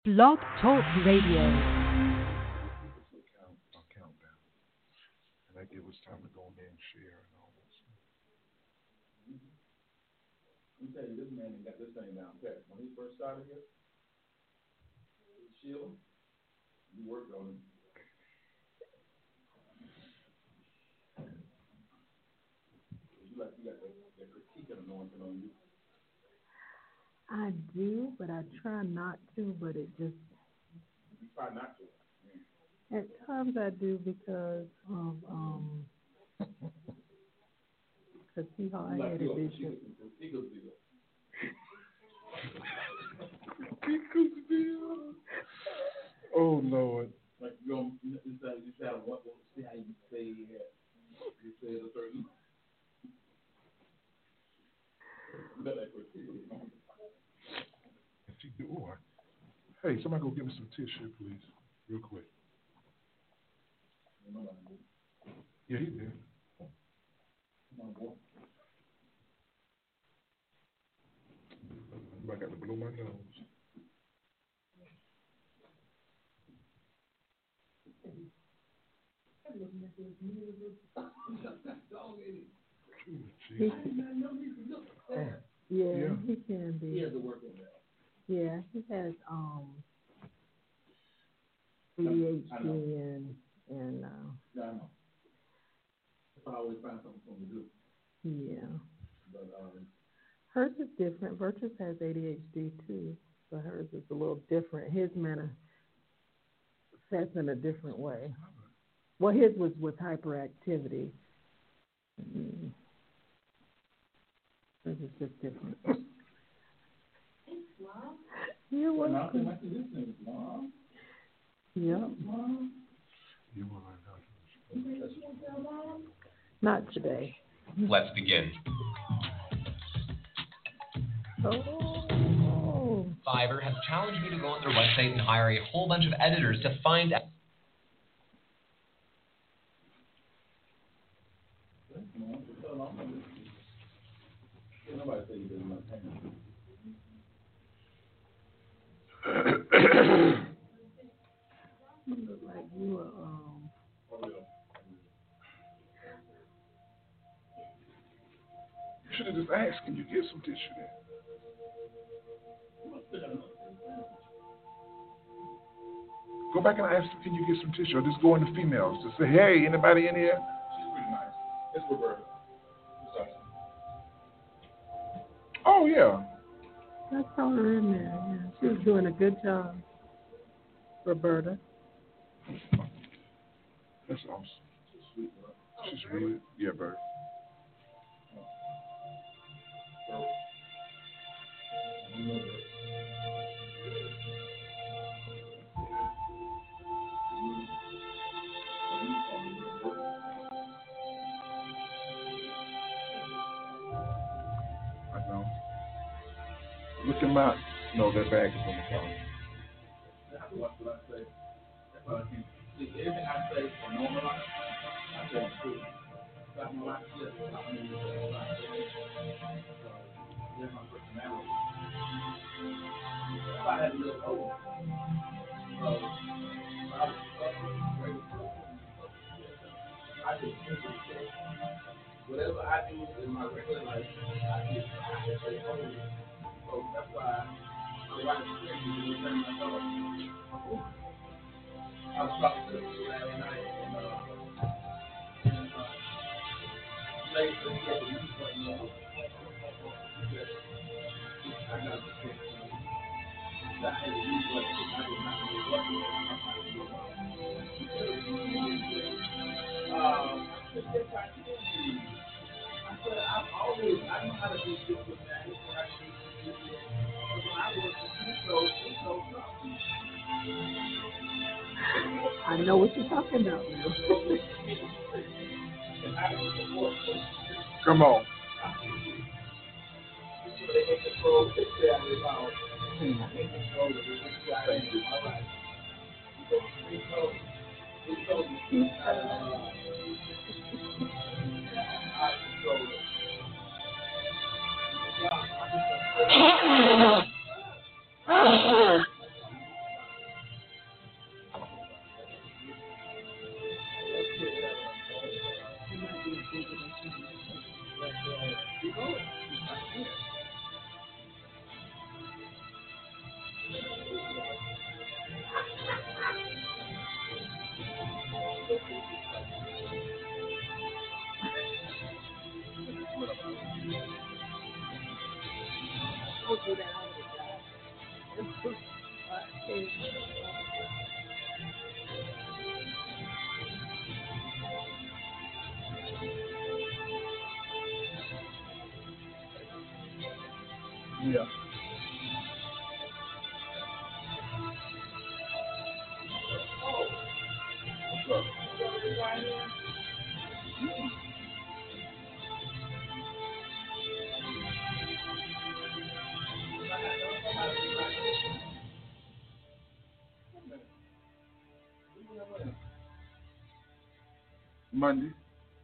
Blog Talk Radio. Countdown. And that give us time to go in there and share and all that stuff. Let me tell you, this man got this thing down pat. When he first started here, Sheila, you worked on him. You got that critique and anointing on you. I do, but I try not to, but it just... You try not to. Yeah. At times I do because of, because see how I had a vision. Oh, Lord. Like you don't, you try to see how you say it. You say it a certain... If you do, hey, somebody go get me some tissue, please, real quick. Yeah, he did. I got to blow my nose. Yeah, he can be. He has to work on that. Yeah, he has ADHD and Yeah, I know. I always find something for him to do. Yeah. But hers is different. Virtus has ADHD too, so hers is a little different. His manifests in a different way. Well, his was with hyperactivity. Mm-hmm. Hers is just different. Mom? You're welcome. Mom? Yep. Mom? You want Not today. Let's begin. Oh. Fiverr has challenged me to go on their website and hire a whole bunch of editors to find out. Nobody say you didn't like him. You look like you were, You should have just asked, can you get some tissue there? Go back and ask them, can you get some tissue? Or just go in the females. Just say, hey, anybody in here? She's pretty nice. It's Roberta. Oh, yeah. I saw her in there. Yeah. She was doing a good job, Roberta. That's awesome. She's really, yeah, Bert. I know. Look him out. No, that bag is on the car. That's what I say. That's what I can see. Everything I say for normal life, I say it's true. Got my life shit. I mean, there's my personality. If I had a little over, so I was great. I just simply say, whatever I do in my regular life, I just say holy. So that's why I'm writing the script and return my thoughts. I was talking to the last night and late, but he had the mute button on. I got the script. I had the mute button because I did not know what was I said, I know how to do systematic when I do this. But when I was it's so tough. I know what you're talking about now. And I don't support Come on. so they can control the family about I can control it. Thank you. All right. We told you. I control it. Yeah. What's up? Monday.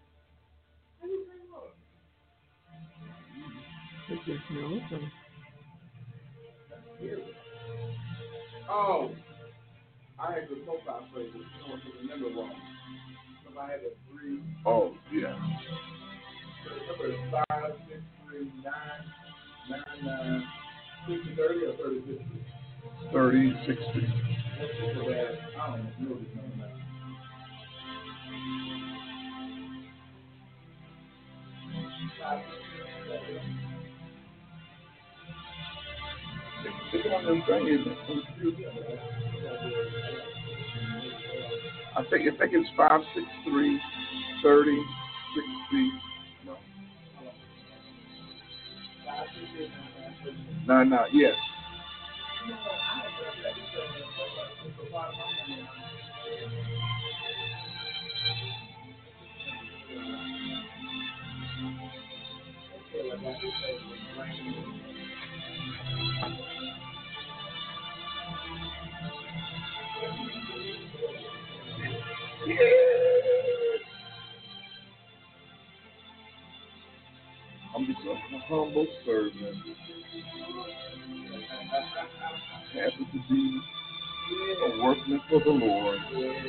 It's just no. Oh, I had the profile phrase. I don't remember wrong. So I had a 3. Oh, yeah. Number is 5, 6, 3, 9, 9, 9, 60, 30 or 30, 60. 30, 60. That's just so bad. I don't know this number now. It's one of them things, isn't it? I think it's 5, 6, 3, 30, 60. No. 9, 9. Yes. I'm just a humble servant. Happy to be a workman for the Lord.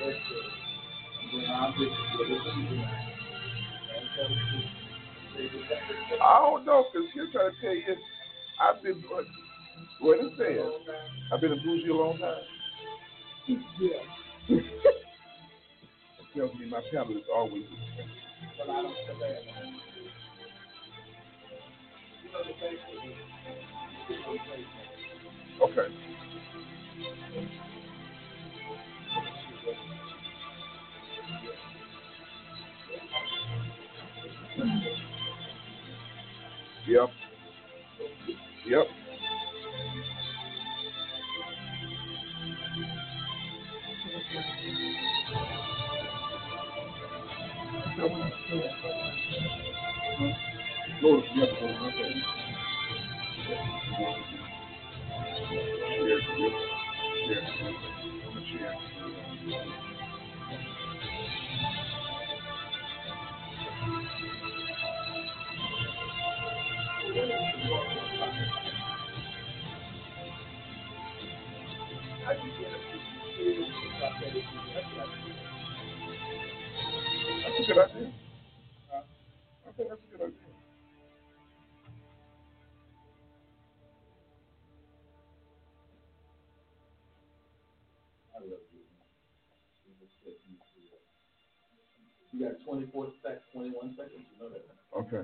I don't know, because he's trying to tell you, I've been, what it says, I've been a bougie a long time. Yeah. It tells me my palate is always the same. But I don't feel bad. Okay. Yep. Yep. Lord, yes, Lord, okay. Yes. That's a good idea. I think that's a good idea. I love you. You got 21 seconds. You know that. Okay.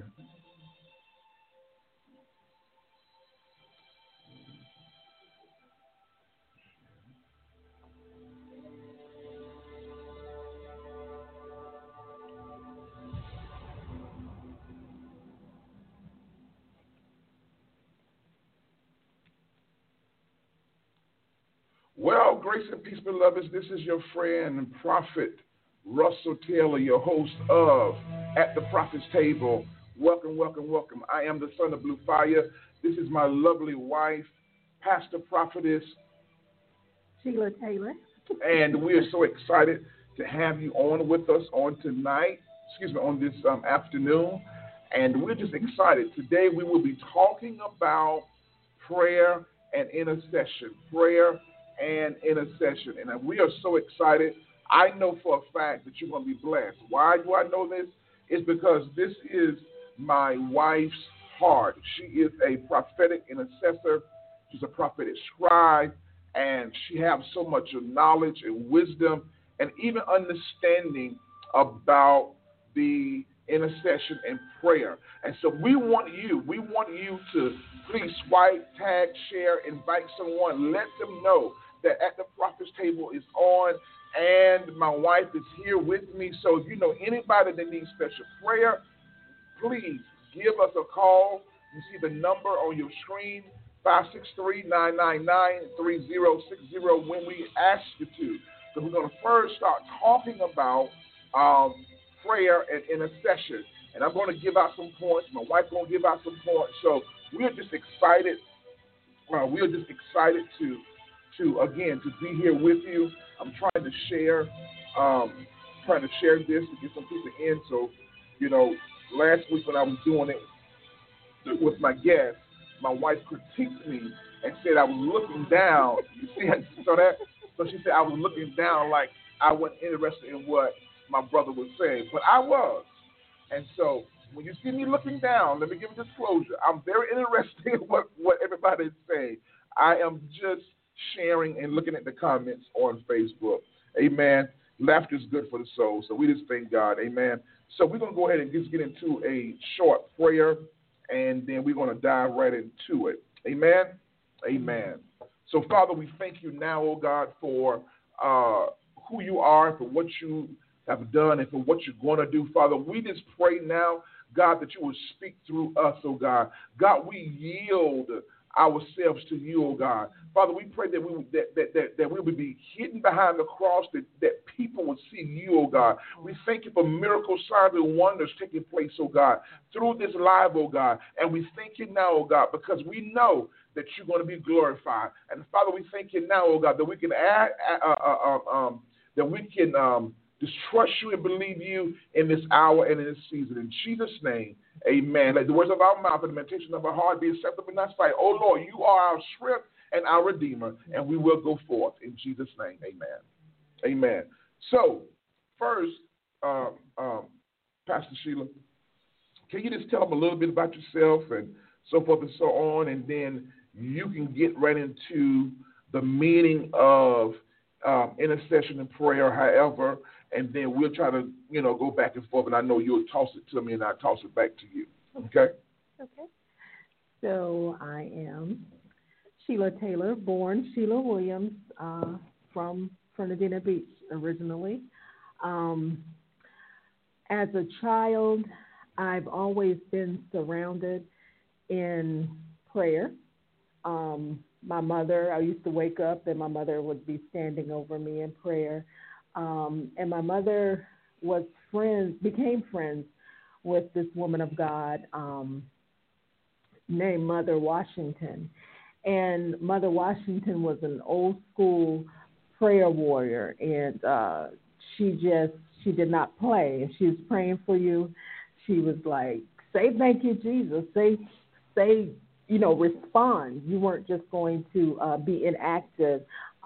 Well, grace and peace, beloveds. This is your friend and prophet, Russell Taylor, your host of At the Prophet's Table. Welcome, welcome, welcome. I am the son of Blue Fire. This is my lovely wife, Pastor Prophetess Sheila Taylor. And we are so excited to have you on with us on tonight, on this afternoon. And we're just excited. Today we will be talking about prayer and intercession. Prayer and intercession. And we are so excited. I know for a fact that you're going to be blessed. Why do I know this? It's because this is my wife's heart. She is a prophetic intercessor. She's a prophetic scribe. And she has so much knowledge and wisdom and even understanding about the intercession and prayer. And so we want you to please swipe, tag, share, invite someone. Let them know that At the Prophet's Table is on, and my wife is here with me. So if you know anybody that needs special prayer, please give us a call. You see the number on your screen, 563-999-3060 when we ask you to. So we're going to first start talking about prayer and intercession. And I'm going to give out some points. My wife's going to give out some points. So we're just excited. To again to be here with you. I'm trying to share this to get some people in. So, you know, last week when I was doing it with my guest, my wife critiqued me and said I was looking down. You see that? So she said I was looking down like I wasn't interested in what my brother was saying, but I was. And so when you see me looking down, let me give a disclosure. I'm very interested in what everybody is saying. I am just sharing and looking at the comments on Facebook. Amen. Laughter is good for the soul, so we just thank God. Amen. So we're going to go ahead and just get into a short prayer, and then we're going to dive right into it. Amen. Amen. So, Father, we thank you now, oh God, for who you are, for what you have done, and for what you're going to do, Father. We just pray now, God, that you will speak through us, oh God. God, we yield ourselves to you, oh God. Father, we pray that we would be hidden behind the cross, that people would see you, oh God. We thank you for miracles, signs, and wonders taking place, oh God, through this live, oh God. And we thank you now, oh God, because we know that you're going to be glorified. And Father, we thank you now, oh God, that we can just trust you and believe you in this hour and in this season. In Jesus' name, amen. Let the words of our mouth and the meditation of our heart be acceptable in thy sight. Oh, Lord, you are our strength and our Redeemer, and we will go forth. In Jesus' name, amen. Amen. So, first, Pastor Sheila, can you just tell them a little bit about yourself and so forth and so on, and then you can get right into the meaning of intercession and prayer, however, and then we'll try to, go back and forth, and I know you'll toss it to me and I'll toss it back to you. Okay? Okay. So I am Sheila Taylor, born Sheila Williams, from Fernandina Beach originally. As a child, I've always been surrounded in prayer. My mother, I used to wake up and my mother would be standing over me in prayer. And my mother became friends with this woman of God named Mother Washington. And Mother Washington was an old school prayer warrior, and she did not play. If she was praying for you, she was like, say thank you, Jesus. Say, respond. You weren't just going to be inactive,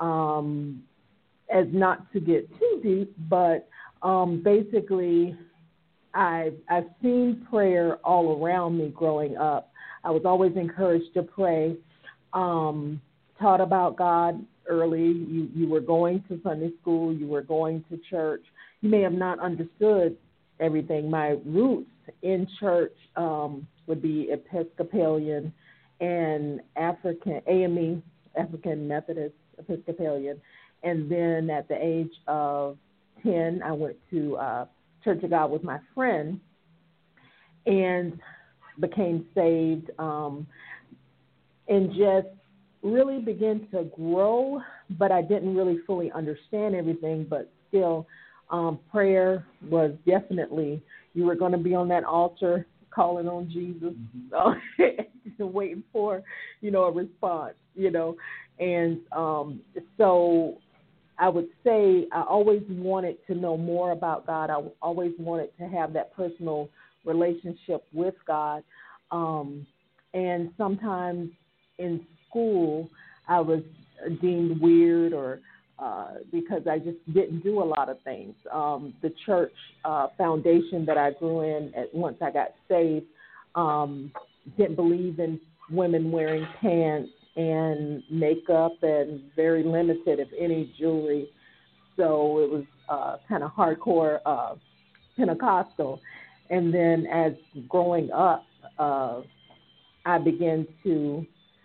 as not to get too deep, but basically I've seen prayer all around me growing up. I was always encouraged to pray, taught about God early. You were going to Sunday school, you were going to church. You may have not understood everything. My roots in church would be Episcopalian and AME, African Methodist Episcopalian. And then at the age of 10, I went to Church of God with my friend and became saved, and just really began to grow, but I didn't really fully understand everything, but still prayer was definitely, you were going to be on that altar calling on Jesus, waiting for, a response, and so I would say I always wanted to know more about God. I always wanted to have that personal relationship with God. And sometimes in school, I was deemed weird or because I just didn't do a lot of things. The church foundation that I grew in once I got saved didn't believe in women wearing pants and makeup and very limited, if any, jewelry. So it was kind of hardcore Pentecostal. And then as growing up, I began to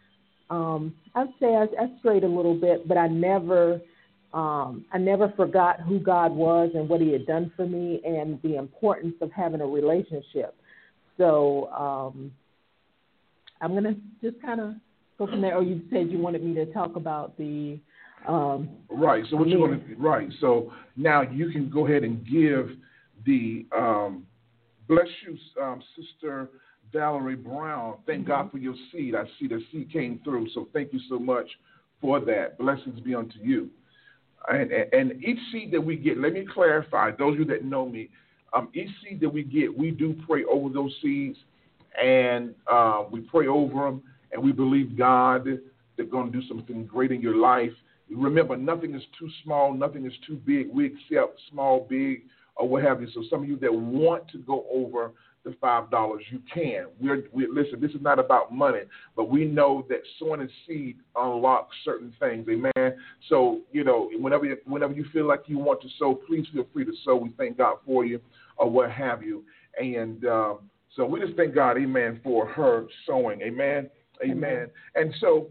I'd say I strayed a little bit, but I never forgot who God was and what He had done for me and the importance of having a relationship. So I'm going to just kind of go from there. Or you said you wanted me to talk about the right. So what you're going to right. So now you can go ahead and give the bless you, Sister Valerie Brown. Thank God for your seed. I see the seed came through. So thank you so much for that. Blessings be unto you. And each seed that we get, let me clarify, those of you that know me, each seed that we get, we do pray over those seeds, and we pray over them, and we believe God that they're going to do something great in your life. Remember, nothing is too small, nothing is too big. We accept small, big, or what have you. So some of you that want to go over the $5, you can. Listen, this is not about money, but we know that sowing a seed unlocks certain things, amen? So, whenever you feel like you want to sow, please feel free to sow. We thank God for you or what have you. And so we just thank God, amen, for her sowing, amen, amen. And so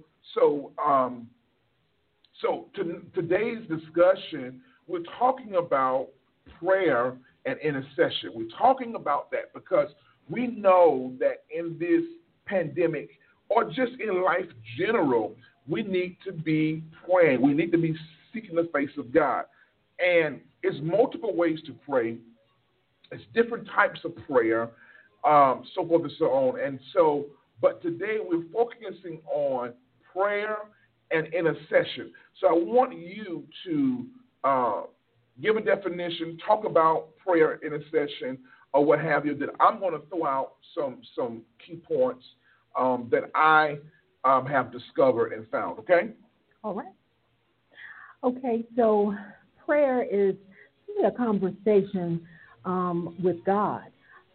today's discussion, we're talking about prayer and intercession. We're talking about that because we know that in this pandemic or just in life general, we need to be praying. We need to be seeking the face of God. And it's multiple ways to pray. It's different types of prayer, so forth and so on. And so, but today we're focusing on prayer and intercession. So I want you to give a definition, talk about prayer, intercession, or what have you. That I'm going to throw out some key points that I have discovered and found. Okay. All right. Okay. So prayer is a conversation with God.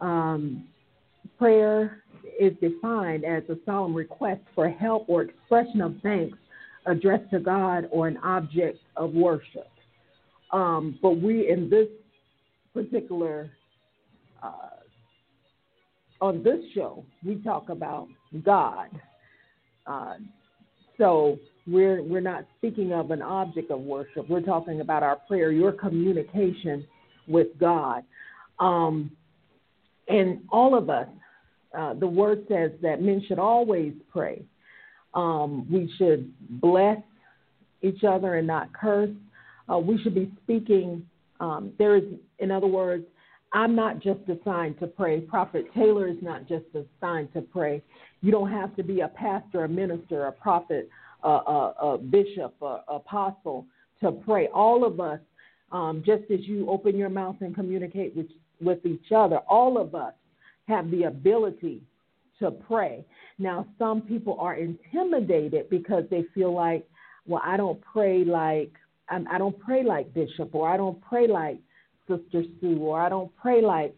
Prayer is defined as a solemn request for help or expression of thanks addressed to God or an object of worship. But we, in this particular, on this show, we talk about God. So we're not speaking of an object of worship. We're talking about our prayer, your communication with God. And all of us, the word says that men should always pray. We should bless each other and not curse. We should be speaking. In other words, I'm not just assigned to pray. Prophet Taylor is not just assigned to pray. You don't have to be a pastor, a minister, a prophet, a bishop, a apostle to pray. All of us, just as you open your mouth and communicate with each other, all of us have the ability to pray. Now, some people are intimidated because they feel like, well, I don't pray like Bishop, or I don't pray like Sister Sue, or I don't pray like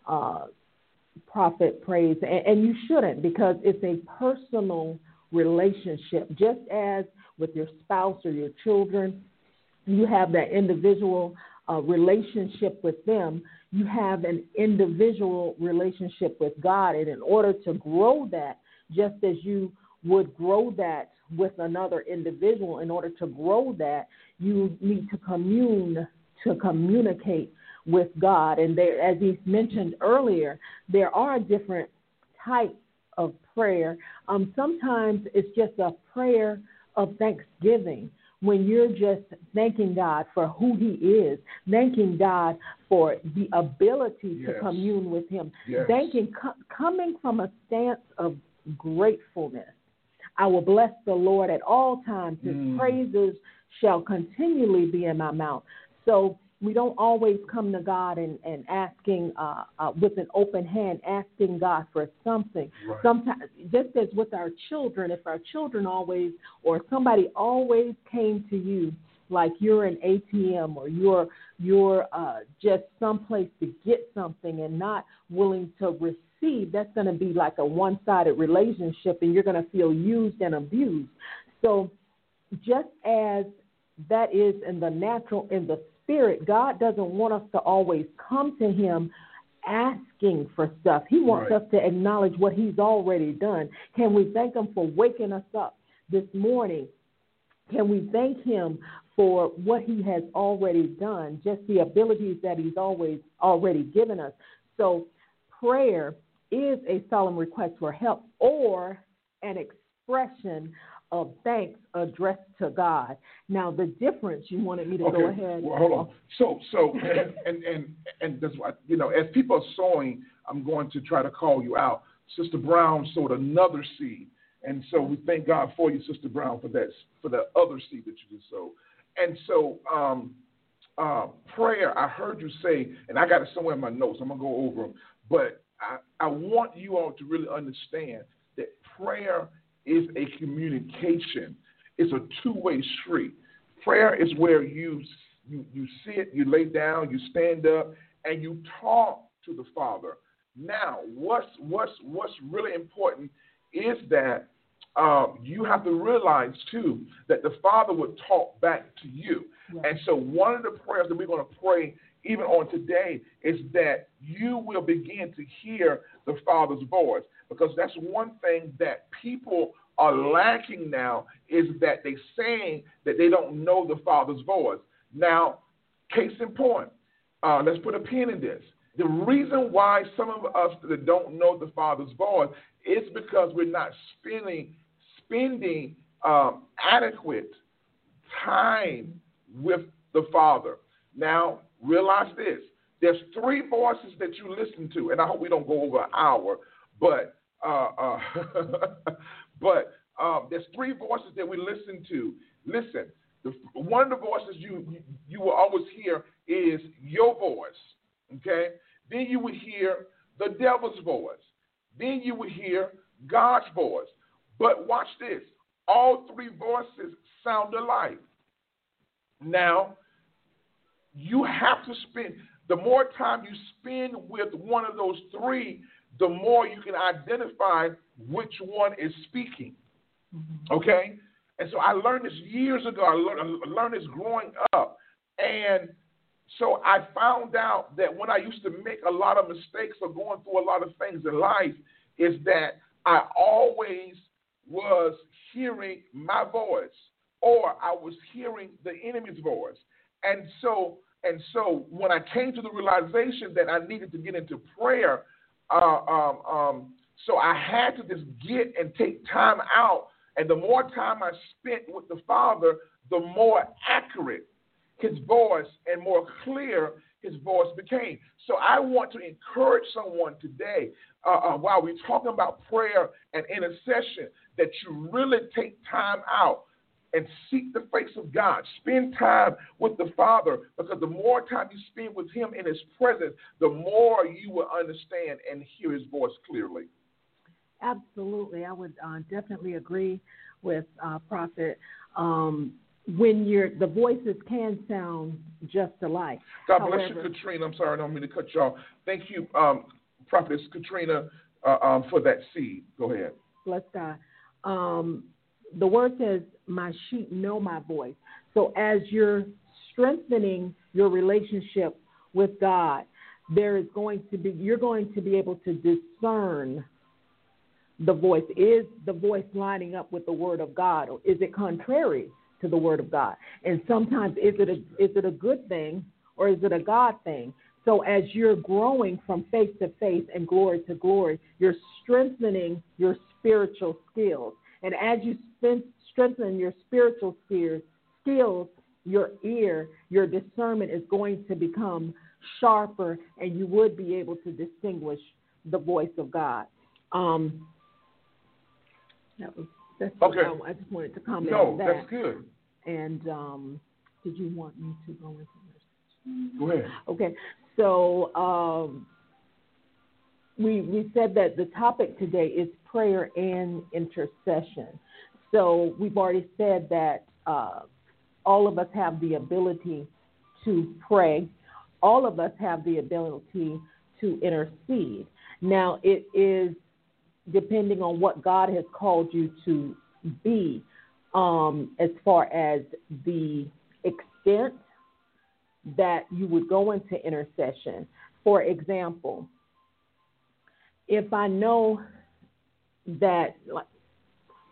Prophet prays. And you shouldn't, because it's a personal relationship. Just as with your spouse or your children, you have that individual relationship with them. You have an individual relationship with God. And in order to grow that, just as you would grow that with another individual, in order to grow that, you need to communicate with God. And there, as he mentioned earlier, there are different types of prayer. Sometimes it's just a prayer of thanksgiving, when you're just thanking God for who he is, thanking God for the ability to commune with him, coming from a stance of gratefulness. I will bless the Lord at all times. His praises shall continually be in my mouth. So we don't always come to God and asking with an open hand, asking God for something. Right. Sometimes, just as with our children, if our children always, or somebody always came to you like you're an ATM, or you're just someplace to get something and not willing to receive, that's going to be like a one-sided relationship, and you're going to feel used and abused. So just as that is in the natural, in the spirit, God doesn't want us to always come to him asking for stuff. He wants us to acknowledge what he's already done. Can we thank him for waking us up this morning, can we thank him for what he has already done, just the abilities that he's already given us? So prayer is a solemn request for help or an expression of thanks addressed to God. Now, the difference, you wanted me to go ahead. Well, hold on. So, and that's why, as people are sowing, I'm going to try to call you out. Sister Brown sowed another seed, and so we thank God for you, Sister Brown, for the other seed that you just sowed. And so, prayer, I heard you say, and I got it somewhere in my notes. I'm gonna go over them, but I want you all to really understand that prayer is a communication. It's a two-way street. Prayer is where you sit, you lay down, you stand up, and you talk to the Father. Now, what's really important is that you have to realize, too, that the Father would talk back to you. Yes. And so one of the prayers that we're going to pray even on today is that you will begin to hear the Father's voice, because that's one thing that people are lacking now, is that they're saying that they don't know the Father's voice. Now, case in point, let's put a pin in this. The reason why some of us that don't know the Father's voice is because we're not spending adequate time with the Father. Now, realize this. There's three voices that you listen to, and I hope we don't go over an hour, but there's three voices that we listen to. Listen, one of the voices you will always hear is your voice, okay? Then you would hear the devil's voice. Then you would hear God's voice. But watch this. All three voices sound alike. Now, you have to spend, the more time you spend with one of those three, the more you can identify which one is speaking. Okay? And so I learned this years ago. I learned this growing up. And so I found out that when I used to make a lot of mistakes or going through a lot of things in life, is that I always was hearing my voice, or I was hearing the enemy's voice. And so when I came to the realization that I needed to get into prayer, so I had to just get and take time out. And the more time I spent with the Father, the more accurate his voice and more clear his voice became. So I want to encourage someone today, while we're talking about prayer and intercession, that you really take time out and seek the face of God. Spend time with the Father, because the more time you spend with him in his presence, the more you will understand and hear his voice clearly. Absolutely. I would definitely agree with Prophet. When the voices can sound just alike. God bless you, Katrina. I'm sorry, I don't mean to cut you off. Thank you, Prophetess Katrina, for that seed. Go ahead. Bless God. The word says, my sheep know my voice. So as you're strengthening your relationship with God, you're going to be able to discern the voice. Is the voice lining up with the word of God, or is it contrary to the word of God? And sometimes is it a good thing, or is it a God thing? So as you're growing from faith to faith and glory to glory, you're strengthening your spiritual skills. And as you strengthen your spiritual skills, your ear, your discernment is going to become sharper, and you would be able to distinguish the voice of God. That's okay. I just wanted to comment on that. No, that's good. And did you want me to go into this? Go ahead. Okay. So we said that the topic today is prayer and intercession. So we've already said that all of us have the ability to pray. All of us have the ability to intercede. Now, it is depending on what God has called you to be, as far as the extent that you would go into intercession. For example, if I know that,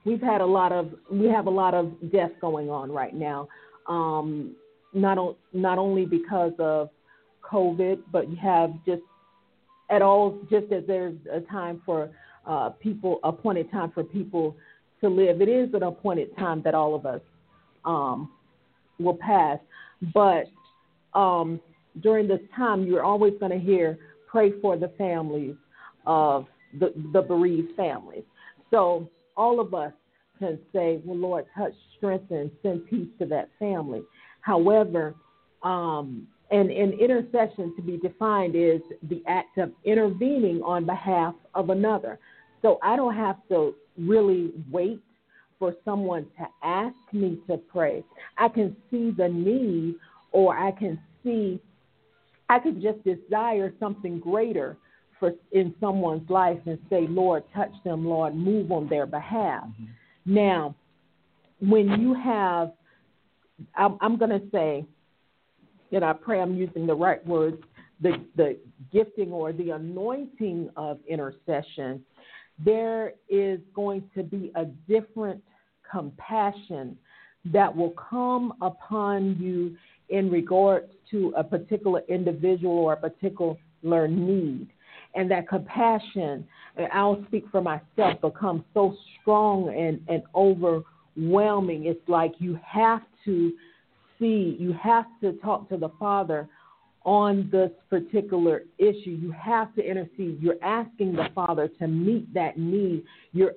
we have a lot of deaths going on right now. Not only because of COVID, but you have just as there's a time for appointed time for people to live. It is an appointed time that all of us will pass. But during this time, you're always going to hear, pray for the families of the bereaved families. So all of us can say, well, Lord, touch, strengthen, send peace to that family. However, and intercession, to be defined, is the act of intervening on behalf of another. So I don't have to really wait for someone to ask me to pray. I can see the need, or I can just desire something greater in someone's life and say, Lord, touch them, Lord, move on their behalf. Mm-hmm. Now, when you have, I'm going to say, and I pray I'm using the right words, the gifting or the anointing of intercession, there is going to be a different compassion that will come upon you in regards to a particular individual or a particular need. And that compassion, and I'll speak for myself, becomes so strong and overwhelming. It's like you have to talk to the Father on this particular issue. You have to intercede. You're asking the Father to meet that need.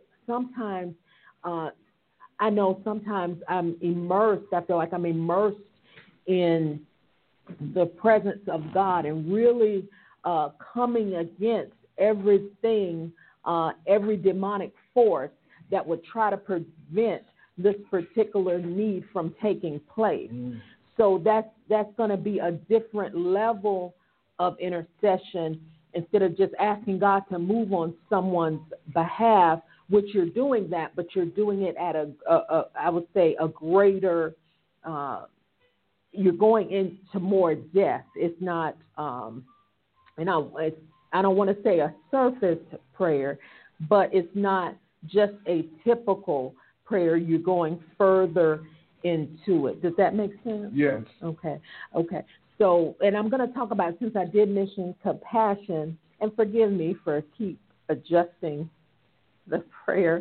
I know sometimes I'm immersed. I feel like I'm immersed in the presence of God and really coming against everything, every demonic force that would try to prevent this particular need from taking place. Mm. So that's going to be a different level of intercession. Instead of just asking God to move on someone's behalf, which you're doing that, but you're doing it at I would say a greater, you're going into more depth. It's not, and I don't want to say a surface prayer, but it's not just a typical prayer. You're going further into it. Does that make sense? Yes. Okay. So, and I'm going to talk about, since I did mention compassion, and forgive me for keep adjusting the prayer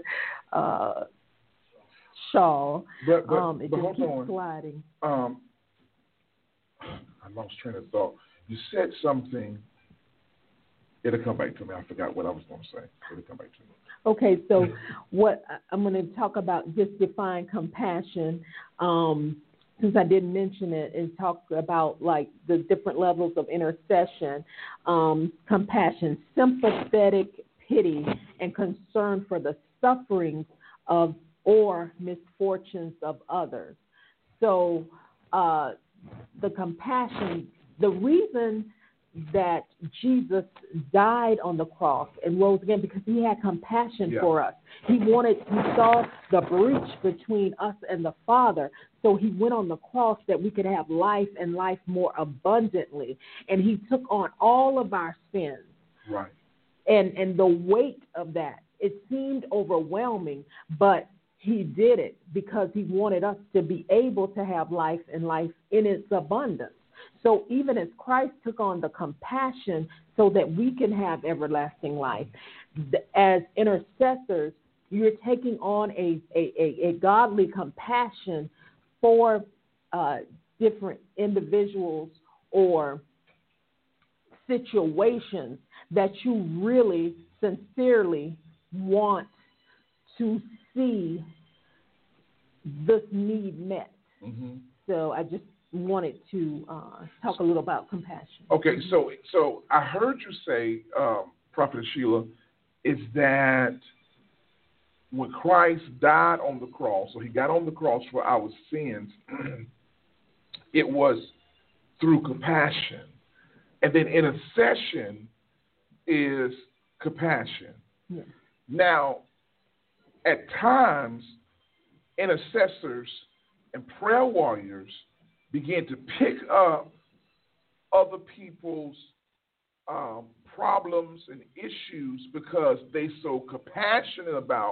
shawl. But it just hold keeps on. sliding. I lost train of thought. You said something. It'll come back to me. I forgot what I was going to say. It'll come back to me. Okay, so what I'm going to talk about, just define compassion. Since I didn't mention it, and talk about like the different levels of intercession. Compassion, sympathetic pity, and concern for the sufferings of or misfortunes of others. So the compassion, the reason that Jesus died on the cross and rose again, because he had compassion for us. He saw the breach between us and the Father, so he went on the cross that we could have life and life more abundantly. And he took on all of our sins. Right. And the weight of that, it seemed overwhelming, but he did it because he wanted us to be able to have life and life in its abundance. So even as Christ took on the compassion so that we can have everlasting life, as intercessors, you're taking on a godly compassion for different individuals or situations that you really sincerely want to see this need met. Mm-hmm. So I just wanted to talk a little about compassion. Okay, so I heard you say, Prophet Sheila, is that when Christ died on the cross, so he got on the cross for our sins, it was through compassion. And then intercession is compassion. Yes. Now, at times, intercessors and prayer warriors begin to pick up other people's problems and issues because they're so compassionate about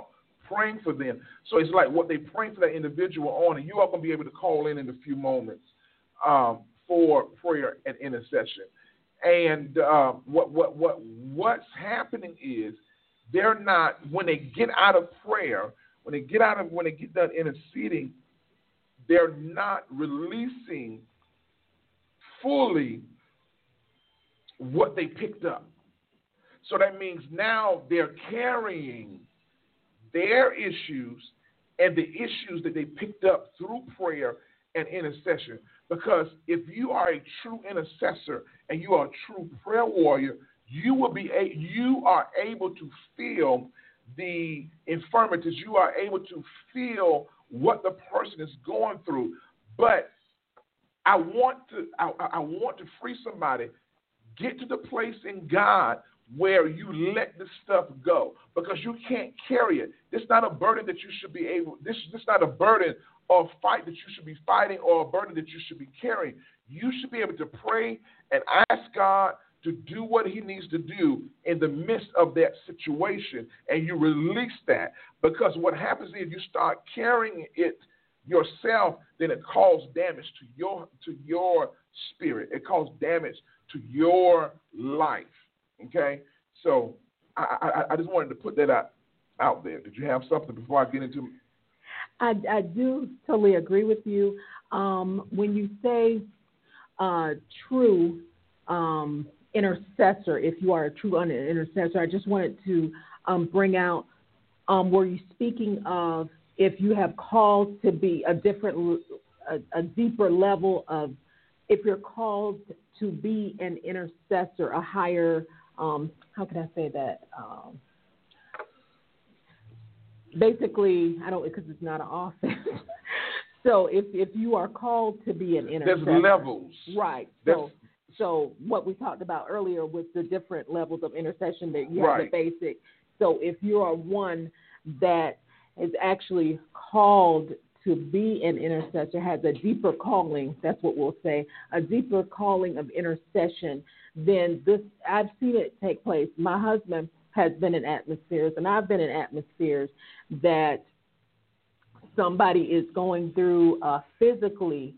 praying for them. So it's like what they praying for that individual on, and you are going to be able to call in a few moments for prayer and intercession. And what's happening is they're not, when they get out of prayer, when they get done interceding, they're not releasing fully what they picked up. So that means now they're carrying their issues and the issues that they picked up through prayer and intercession. Because if you are a true intercessor and you are a true prayer warrior, you are able to feel the infirmities. You are able to feel what the person is going through. But I want to free somebody. Get to the place in God where you let this stuff go, because you can't carry it. This is not a burden that you should be able. This is not a burden or fight that you should be fighting, or a burden that you should be carrying. You should be able to pray and ask God to do what He needs to do in the midst of that situation, and you release that. Because what happens is you start carrying it yourself, then it causes damage to your spirit. It causes damage to your life. Okay, so I just wanted to put that out there. Did you have something before I get into? I do totally agree with you. When you say true intercessor, if you are a true intercessor, I just wanted to bring out, were you speaking of if you have called to be a deeper level of, if you're called to be an intercessor, a higher, how can I say that? Basically, I don't, because it's not an office. So if you are called to be an intercessor, there's levels, right? So what we talked about earlier was the different levels of intercession that you have, the basic. So if you are one that is actually called to be an intercessor, has a deeper calling, that's what we'll say, a deeper calling of intercession, then this, I've seen it take place. My husband has been in atmospheres, and I've been in atmospheres that somebody is going through physically.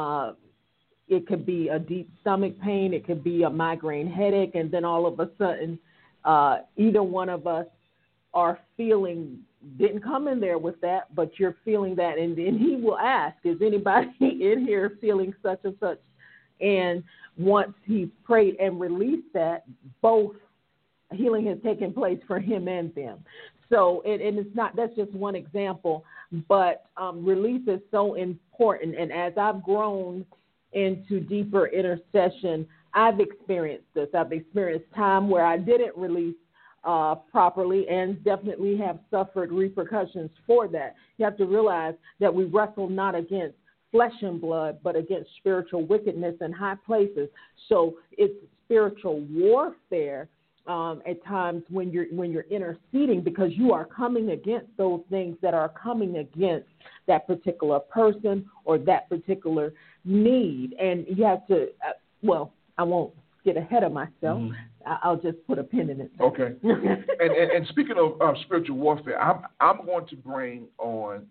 It could be a deep stomach pain, it could be a migraine headache, and then all of a sudden, either one of us are feeling, didn't come in there with that, but you're feeling that, and then he will ask, is anybody in here feeling such and such? And once he prayed and released that, both healing has taken place for him and them. So, and it's not, that's just one example, but release is so important. And as I've grown into deeper intercession, I've experienced this. I've experienced time where I didn't release properly, and definitely have suffered repercussions for that. You have to realize that we wrestle not against flesh and blood, but against spiritual wickedness in high places. So it's spiritual warfare at times when you're interceding, because you are coming against those things that are coming against that particular person or that particular need. And you have to, I won't get ahead of myself. Mm-hmm. I'll just put a pin in it. Okay. and speaking of spiritual warfare, I'm going to bring on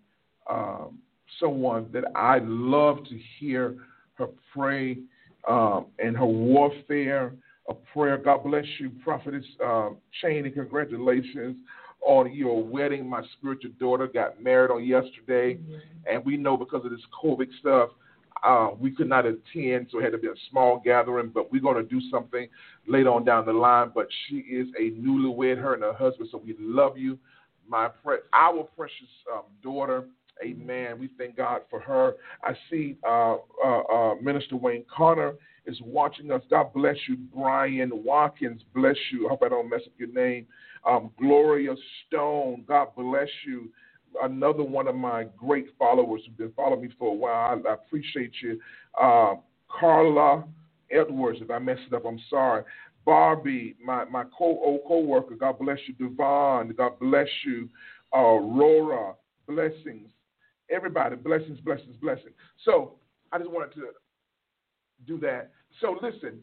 someone that I love to hear her pray and her warfare of prayer. God bless you, Prophetess Cheney. Congratulations on your wedding. My spiritual daughter got married on yesterday, and we know because of this COVID stuff, we could not attend, so it had to be a small gathering, but we're going to do something later on down the line. But she is a newlywed, her and her husband, so we love you, our precious daughter. Amen. We thank God for her. I see Minister Wayne Connor is watching us. God bless you. Brian Watkins, bless you. I hope I don't mess up your name. Gloria Stone, God bless you. Another one of my great followers who've been following me for a while. I appreciate you. Carla Edwards, if I messed it up, I'm sorry. Barbie, my co-worker, God bless you. Devon, God bless you. Rora, blessings. Everybody, blessings, blessings, blessings. So I just wanted to do that. So listen,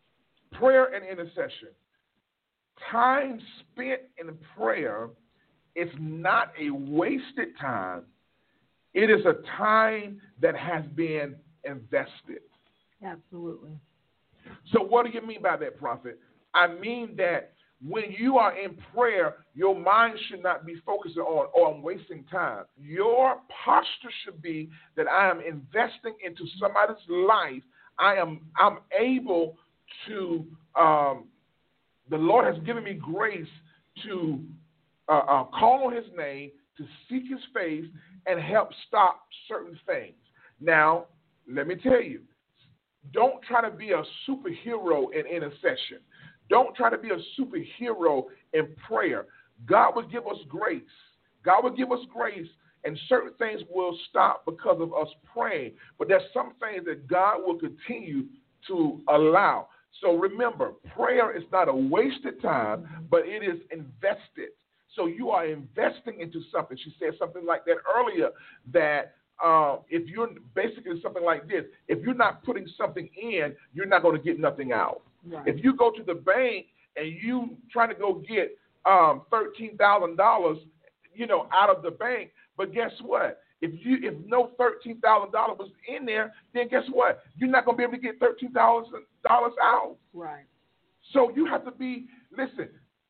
prayer and intercession. Time spent in prayer it's not a wasted time. It is a time that has been invested. Absolutely. So what do you mean by that, Prophet? I mean that when you are in prayer, your mind should not be focusing on, oh, I'm wasting time. Your posture should be that I am investing into somebody's life. I'm able to, the Lord has given me grace to call on his name, to seek his face, and help stop certain things. Now, let me tell you, don't try to be a superhero in intercession. Don't try to be a superhero in prayer. God will give us grace. God will give us grace, and certain things will stop because of us praying. But there's some things that God will continue to allow. So remember, prayer is not a wasted time, but it is invested. So you are investing into something. She said something like that earlier, that if you're basically something like this, if you're not putting something in, you're not going to get nothing out. Right. If you go to the bank and you try to go get $13,000, out of the bank, but guess what? If no $13,000 was in there, then guess what? You're not going to be able to get $13,000 out. Right. So you have to be, listen,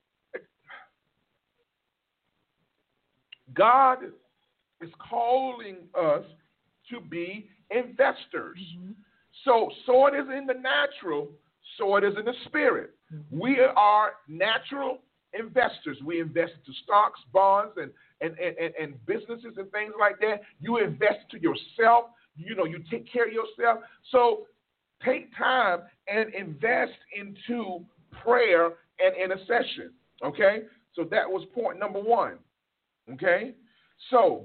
God is calling us to be investors. Mm-hmm. So it is in the natural, so it is in the spirit. Mm-hmm. We are natural investors. We invest into stocks, bonds, and businesses and things like that. You invest to yourself. You take care of yourself. So take time and invest into prayer and intercession. Okay? So that was point number one. Okay? So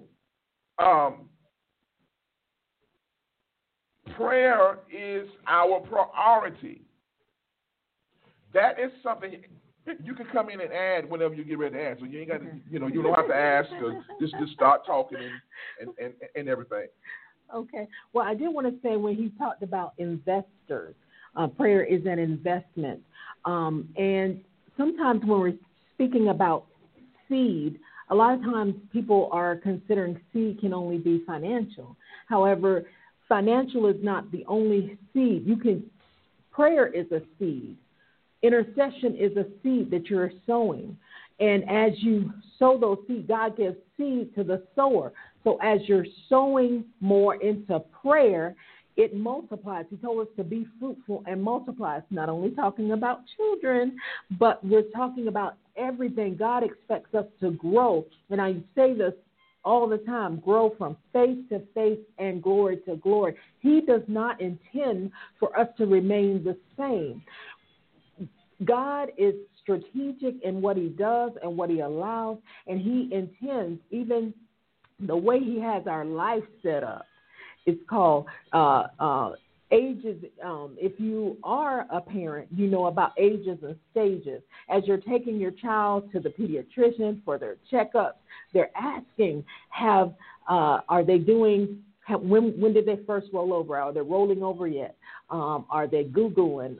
prayer is our priority. That is something you can come in and add whenever you get ready to add. So you ain't got to, you don't have to ask. Just start talking and everything. Okay. Well, I did want to say when he talked about investors, prayer is an investment. And sometimes when we're speaking about seed, a lot of times people are considering seed can only be financial. However, financial is not the only seed. Prayer is a seed. Intercession is a seed that you're sowing. And as you sow those seeds, God gives seed to the sower. So as you're sowing more into prayer, it multiplies. He told us to be fruitful and multiply. It's not only talking about children, but we're talking about everything. God expects us to grow. And I say this all the time, grow from faith to faith and glory to glory. He does not intend for us to remain the same. God is strategic in what he does and what he allows, and he intends, even the way he has our life set up. It's called ages. If you are a parent, you know about ages and stages. As you're taking your child to the pediatrician for their checkups, they're asking, are they doing, when did they first roll over? Are they rolling over yet? Are they Googling?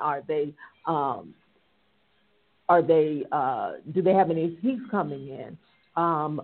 Do they have any teeth coming in? How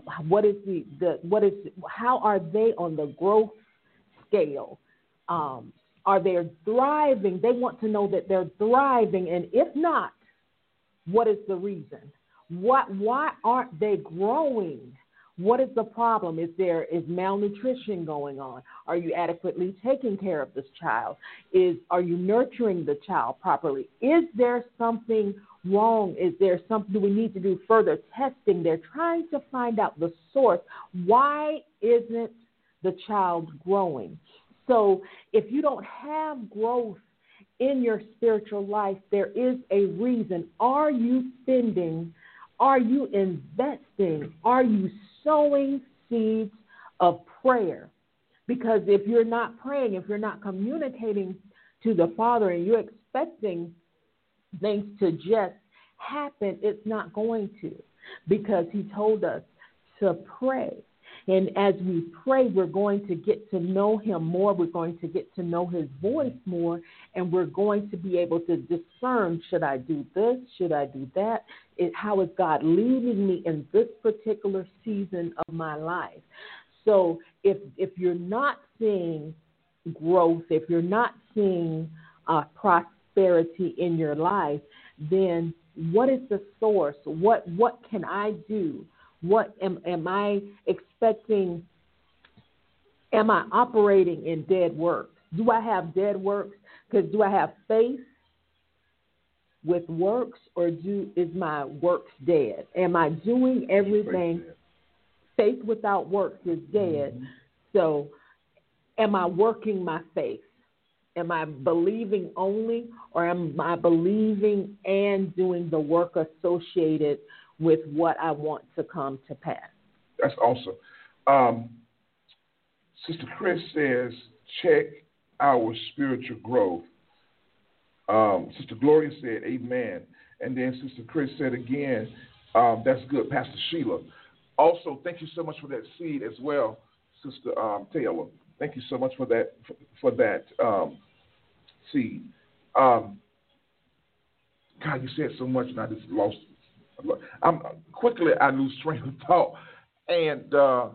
are they on the growth scale? Are they thriving? They want to know that they're thriving, and if not, what is the reason? Why aren't they growing? What is the problem? Is malnutrition going on? Are you adequately taking care of this child? Are you nurturing the child properly? Is there something wrong? Do we need to do further testing? They're trying to find out the source. Why isn't the child growing? So if you don't have growth in your spiritual life, there is a reason. Are you spending? Are you investing? Are you sowing seeds of prayer? Because if you're not praying, if you're not communicating to the Father and you're expecting things to just happen, it's not going to, because he told us to pray. And as we pray, we're going to get to know him more. We're going to get to know his voice more. And we're going to be able to discern, should I do this? Should I do that? How is God leading me in this particular season of my life? So if you're not seeing growth, if you're not seeing prosperity in your life, then what is the source? What can I do? What am I expecting? Am I operating in dead works? Do I have dead works? Because do I have faith with works, or is my works dead? Am I doing everything? Faith without works is dead. Mm-hmm. So am I working my faith? Am I believing only, or am I believing and doing the work associated with what I want to come to pass? That's awesome. Sister Chris says, check our spiritual growth. Sister Gloria said, amen. And then Sister Chris said again, that's good, Pastor Sheila. Also, thank you so much for that seed as well, Sister Taylor. Thank you so much for that seed. God, you said so much, and I just lost. I lose train of thought. And so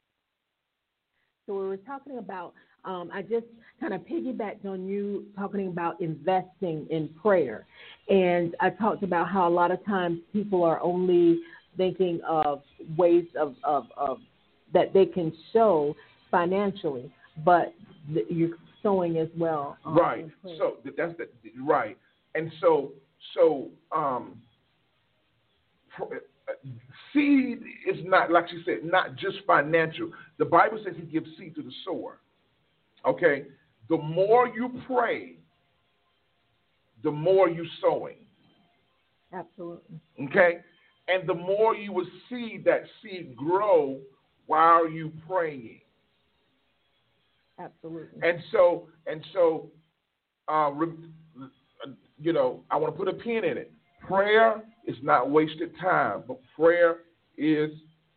we were talking about. I just kind of piggybacked on you talking about investing in prayer, and I talked about how a lot of times people are only thinking of ways of that they can sow financially, but you're sowing as well. Right. So that's right. And so seed is not, like she said, not just financial. The Bible says he gives seed to the sower. Okay? The more you pray, the more you're sowing. Absolutely. Okay? And the more you will see that seed grow while you praying. Absolutely. And so, I want to put a pin in it. Prayer is not wasted time, but prayer is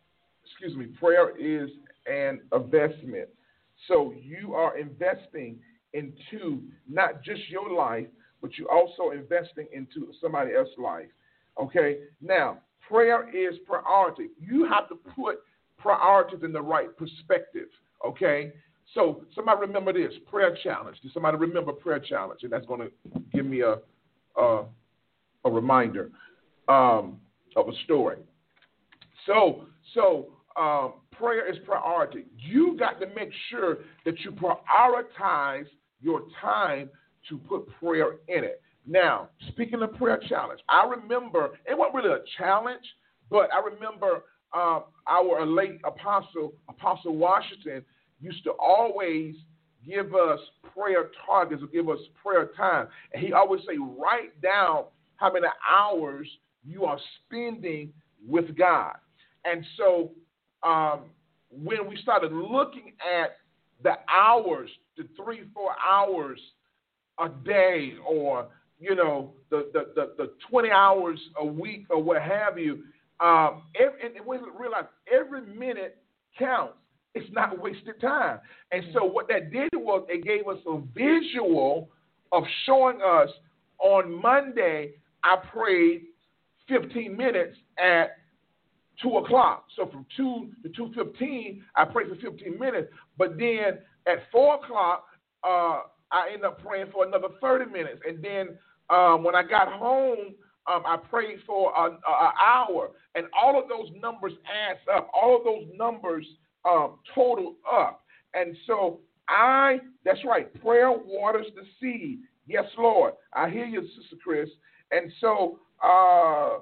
an investment. So you are investing into not just your life, but you're also investing into somebody else's life. Okay? Now, prayer is priority. You have to put priorities in the right perspective. Okay? So somebody remember this, prayer challenge. Does somebody remember prayer challenge? And that's going to give me a reminder of a story. So prayer is priority. You got to make sure that you prioritize your time to put prayer in it. Now, speaking of prayer challenge, I remember, it wasn't really a challenge, but I remember our late Apostle Washington used to always give us prayer targets or give us prayer time. And he always say, write down how many hours you are spending with God. And so when we started looking at the hours, the 3-4 hours a day, or the 20 hours a week or what have you, and we realized every minute counts. It's not wasted time. And so what that did was it gave us a visual of showing us on Monday I prayed 15 minutes at 2 o'clock. So from 2 to 2:15, I prayed for 15 minutes. But then at 4 o'clock, I ended up praying for another 30 minutes. And then when I got home, I prayed for an hour. And all of those numbers adds up. All of those numbers total up. And so that's right, prayer waters the seed. Yes, Lord. I hear you, Sister Chris. And so I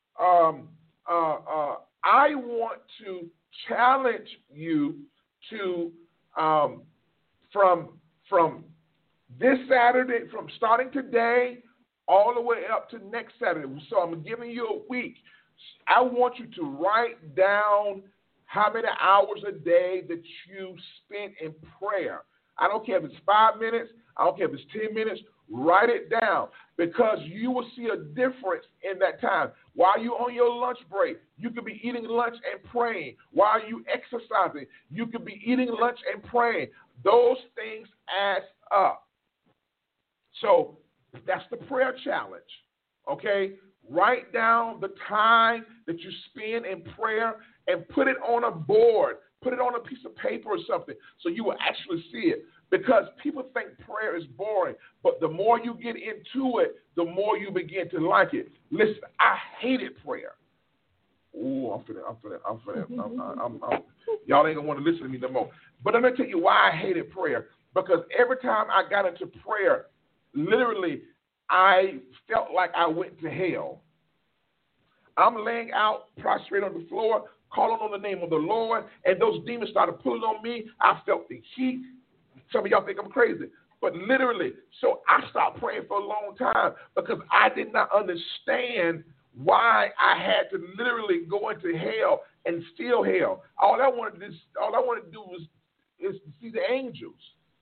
want to challenge you to from this Saturday, from starting today all the way up to next Saturday. So I'm giving you a week. I want you to write down how many hours a day that you spent in prayer. I don't care if it's 5 minutes. I don't care if it's 10 minutes, write it down, because you will see a difference in that time. While you're on your lunch break, you could be eating lunch and praying. While you exercising, you could be eating lunch and praying. Those things add up. So that's the prayer challenge, okay? Write down the time that you spend in prayer and put it on a board. Put it on a piece of paper or something so you will actually see it. Because people think prayer is boring, but the more you get into it, the more you begin to like it. Listen, I hated prayer. Ooh, y'all ain't gonna want to listen to me no more. But let me tell you why I hated prayer. Because every time I got into prayer, literally, I felt like I went to hell. I'm laying out prostrate on the floor, calling on the name of the Lord, and those demons started pulling on me. I felt the heat. Some of y'all think I'm crazy, but literally, so I stopped praying for a long time because I did not understand why I had to literally go into hell and feel hell. All I wanted to do was to see the angels,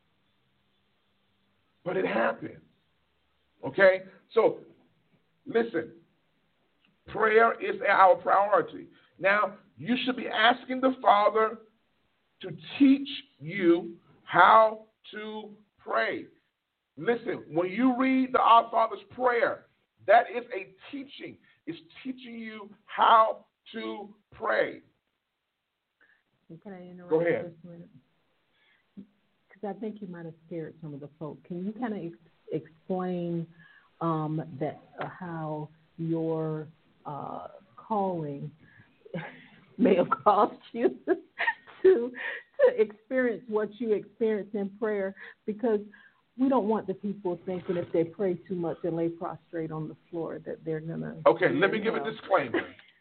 but it happened. Okay, so listen, prayer is our priority. Now, you should be asking the Father to teach you how to pray. Listen, when you read the Our Father's Prayer, that is a teaching. It's teaching you how to pray. Can I interrupt? Go ahead. Just a minute? Because I think you might have scared some of the folk. Can you kind of explain that how your calling may have caused you to experience what you experience in prayer? Because we don't want the people thinking if they pray too much and lay prostrate on the floor that they're going to... Okay, let me give a disclaimer.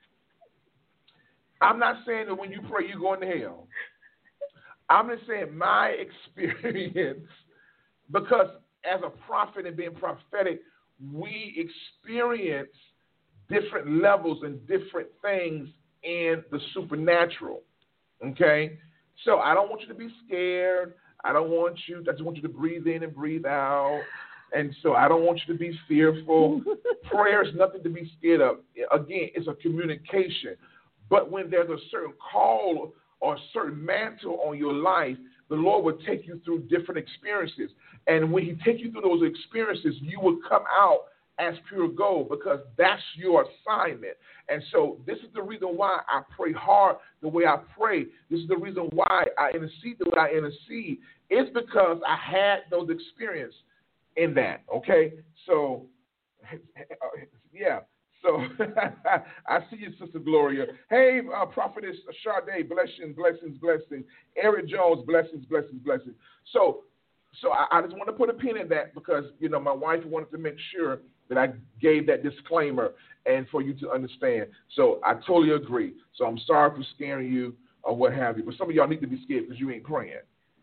I'm not saying that when you pray you're going to hell. I'm just saying my experience, because as a prophet and being prophetic, we experience different levels and different things in the supernatural, okay? So I don't want you to be scared. I just want you to breathe in and breathe out. And so I don't want you to be fearful. Prayer is nothing to be scared of. Again, it's a communication. But when there's a certain call or a certain mantle on your life, the Lord will take you through different experiences. And when he takes you through those experiences, you will come out as pure gold, because that's your assignment. And so this is the reason why I pray hard the way I pray. This is the reason why I intercede the way I intercede. It's because I had those experiences in that, okay? So, yeah. So, I see you, Sister Gloria. Hey, Prophetess Sade, blessings. Eric Jones, blessings. So I just want to put a pin in that because, my wife wanted to make sure that I gave that disclaimer and for you to understand. So I totally agree. So I'm sorry for scaring you or what have you. But some of y'all need to be scared because you ain't praying.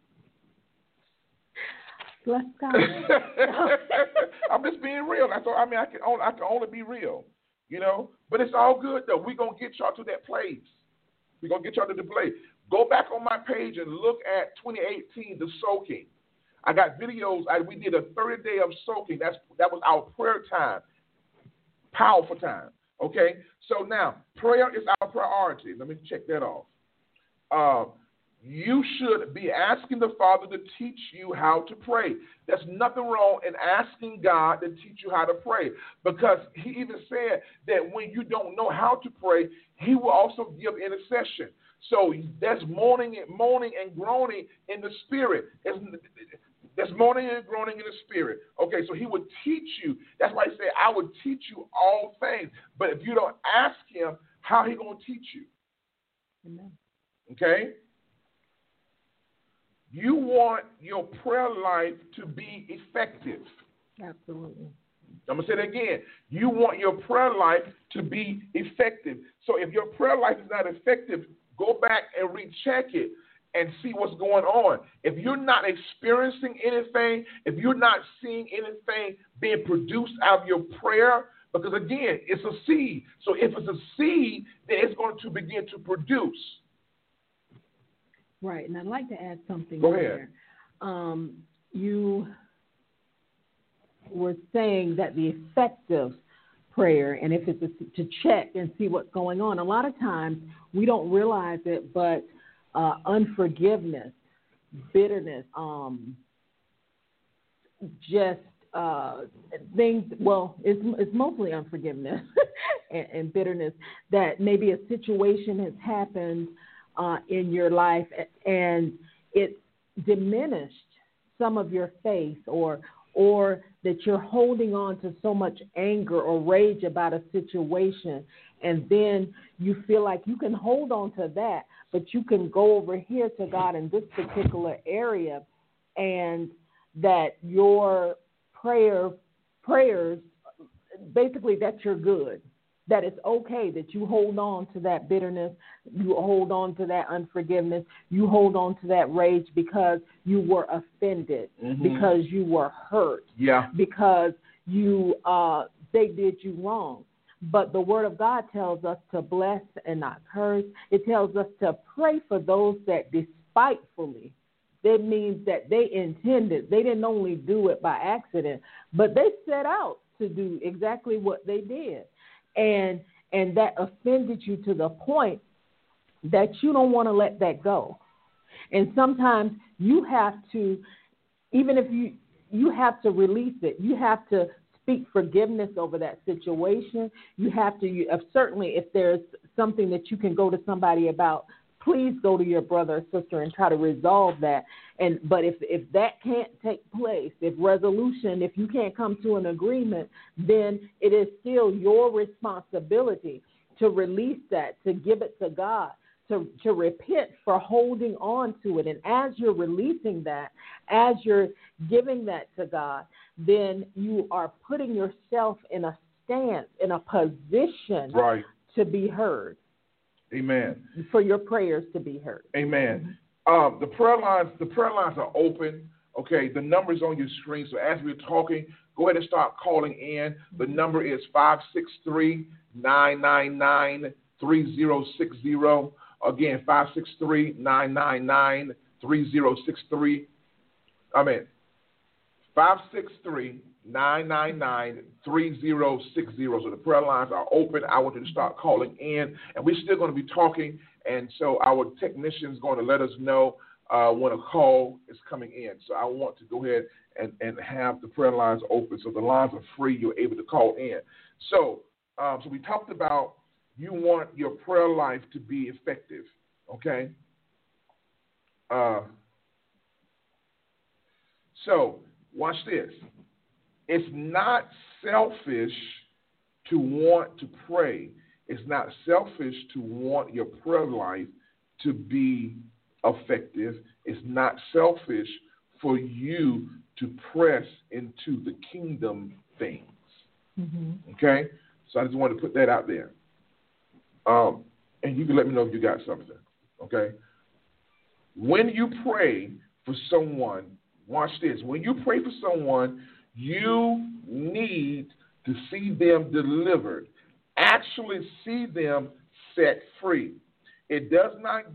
Bless God. I'm just being real. That's all. I mean, I can only be real, But it's all good, though. We're going to get y'all to that place. We're going to get y'all to the place. Go back on my page and look at 2018, the soaking. I got videos. We did a 30-day of soaking. That was our prayer time. Powerful time. Okay? So now, prayer is our priority. Let me check that off. You should be asking the Father to teach you how to pray. There's nothing wrong in asking God to teach you how to pray, because he even said that when you don't know how to pray, he will also give intercession. So there's moaning and groaning in the spirit. There's moaning and groaning in the spirit. Okay, so he would teach you. That's why he said, I would teach you all things. But if you don't ask him, how he going to teach you? Amen. Okay? You want your prayer life to be effective. Absolutely. I'm going to say that again. You want your prayer life to be effective. So if your prayer life is not effective, go back and recheck it and see what's going on. If you're not experiencing anything, if you're not seeing anything being produced out of your prayer, because again, it's a seed. So if it's a seed, then it's going to begin to produce. Right, and I'd like to add something Go ahead. there. You we're saying that the effective prayer, and if it's to check and see what's going on, a lot of times we don't realize it, but unforgiveness, bitterness, just things, well, it's mostly unforgiveness and bitterness, that maybe a situation has happened in your life and it's diminished some of your faith, or that you're holding on to so much anger or rage about a situation, and then you feel like you can hold on to that, but you can go over here to God in this particular area, and that your prayers, basically that you're good, that it's okay that you hold on to that bitterness, you hold on to that unforgiveness, you hold on to that rage because you were offended, because you were hurt, because you they did you wrong. But the Word of God tells us to bless and not curse. It tells us to pray for those that despitefully. That means that they intended. They didn't only do it by accident, but they set out to do exactly what they did. And that offended you to the point that you don't want to let that go. And sometimes you have to, even if you have to release it, you have to speak forgiveness over that situation. You have to, certainly if there's something that you can go to somebody about, please go to your brother or sister and try to resolve that. But if that can't take place, if you can't come to an agreement, then it is still your responsibility to release that, to give it to God, to repent for holding on to it. And as you're releasing that, as you're giving that to God, then you are putting yourself in a stance, in a position to be heard. Amen. For your prayers to be heard. Amen. The prayer lines are open. Okay, the number's on your screen. So as we're talking, go ahead and start calling in. The number is 563-999-3060. Again, 563-999-3063. 563-999-3060. So the prayer lines are open. I want you to start calling in, and we're still going to be talking, and so our technician is going to let us know when a call is coming in. So I want to go ahead and have the prayer lines open, so the lines are free. You're able to call in. So we talked about you want your prayer life to be effective, okay? So watch this. It's not selfish to want to pray. It's not selfish to want your prayer life to be effective. It's not selfish for you to press into the kingdom things. Okay? So I just wanted to put that out there. And you can let me know if you got something. Okay? When you pray for someone, watch this. When you pray for someone, you need to see them delivered, actually see them set free. It does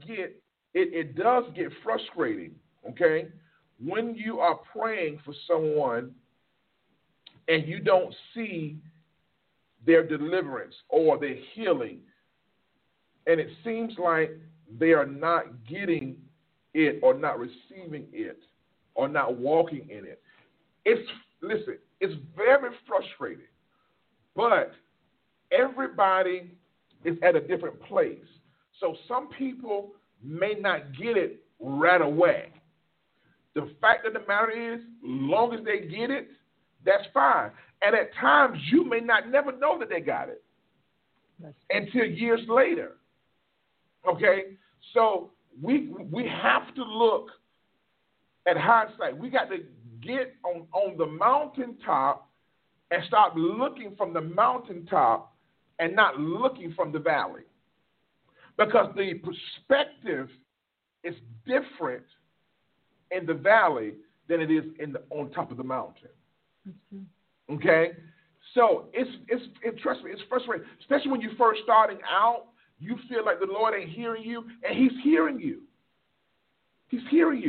get frustrating, okay, when you are praying for someone and you don't see their deliverance or their healing, and it seems like they are not getting it or not receiving it or not walking in it. Listen, it's very frustrating, but everybody is at a different place. So some people may not get it right away. The fact of the matter is, long as they get it, that's fine. And at times, you may not never know that they got it until years later. Okay? So we have to look at hindsight. We got to get on the mountaintop and start looking from the mountaintop and not looking from the valley. Because the perspective is different in the valley than it is on top of the mountain. Okay? So trust me, it's frustrating. Especially when you're first starting out, you feel like the Lord ain't hearing you, and He's hearing you. He's hearing you.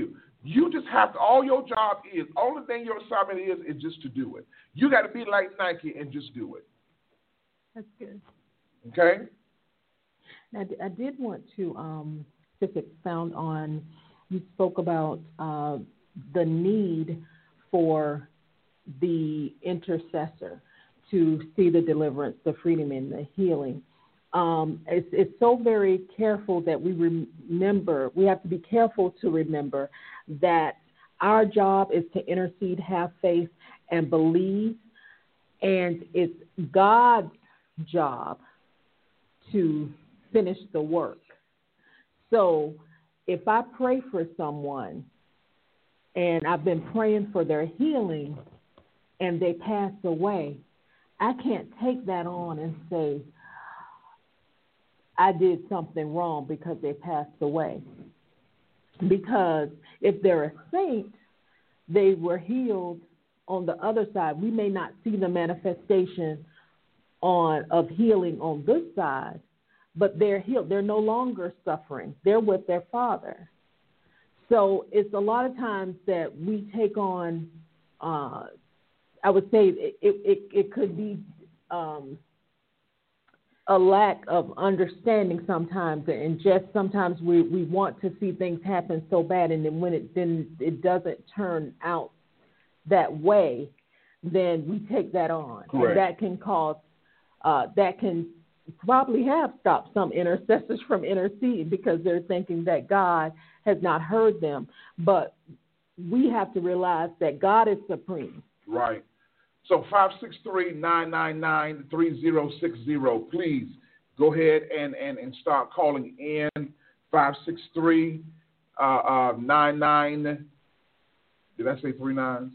You just have to, all your job is, only thing your assignment is just to do it. You got to be like Nike and just do it. That's good. Okay? Now, I did want to just expound on, you spoke about the need for the intercessor to see the deliverance, the freedom, and the healing. It's so very careful that we remember, we have to be careful to remember that our job is to intercede, have faith, and believe, and it's God's job to finish the work. So if I pray for someone and I've been praying for their healing and they pass away, I can't take that on and say, I did something wrong because they passed away. Because if they're a saint, they were healed on the other side. We may not see the manifestation of healing on this side, but they're healed. They're no longer suffering. They're with their Father. So it's a lot of times that we take on, I would say it could be a lack of understanding sometimes, and just sometimes we want to see things happen so bad, and then when it doesn't turn out that way, then we take that on. Correct. And that can cause, that can probably have stopped some intercessors from interceding because they're thinking that God has not heard them. But we have to realize that God is supreme. Right. So 563-999-3060. Please go ahead and start calling in. 563-99. Did I say 3 nines?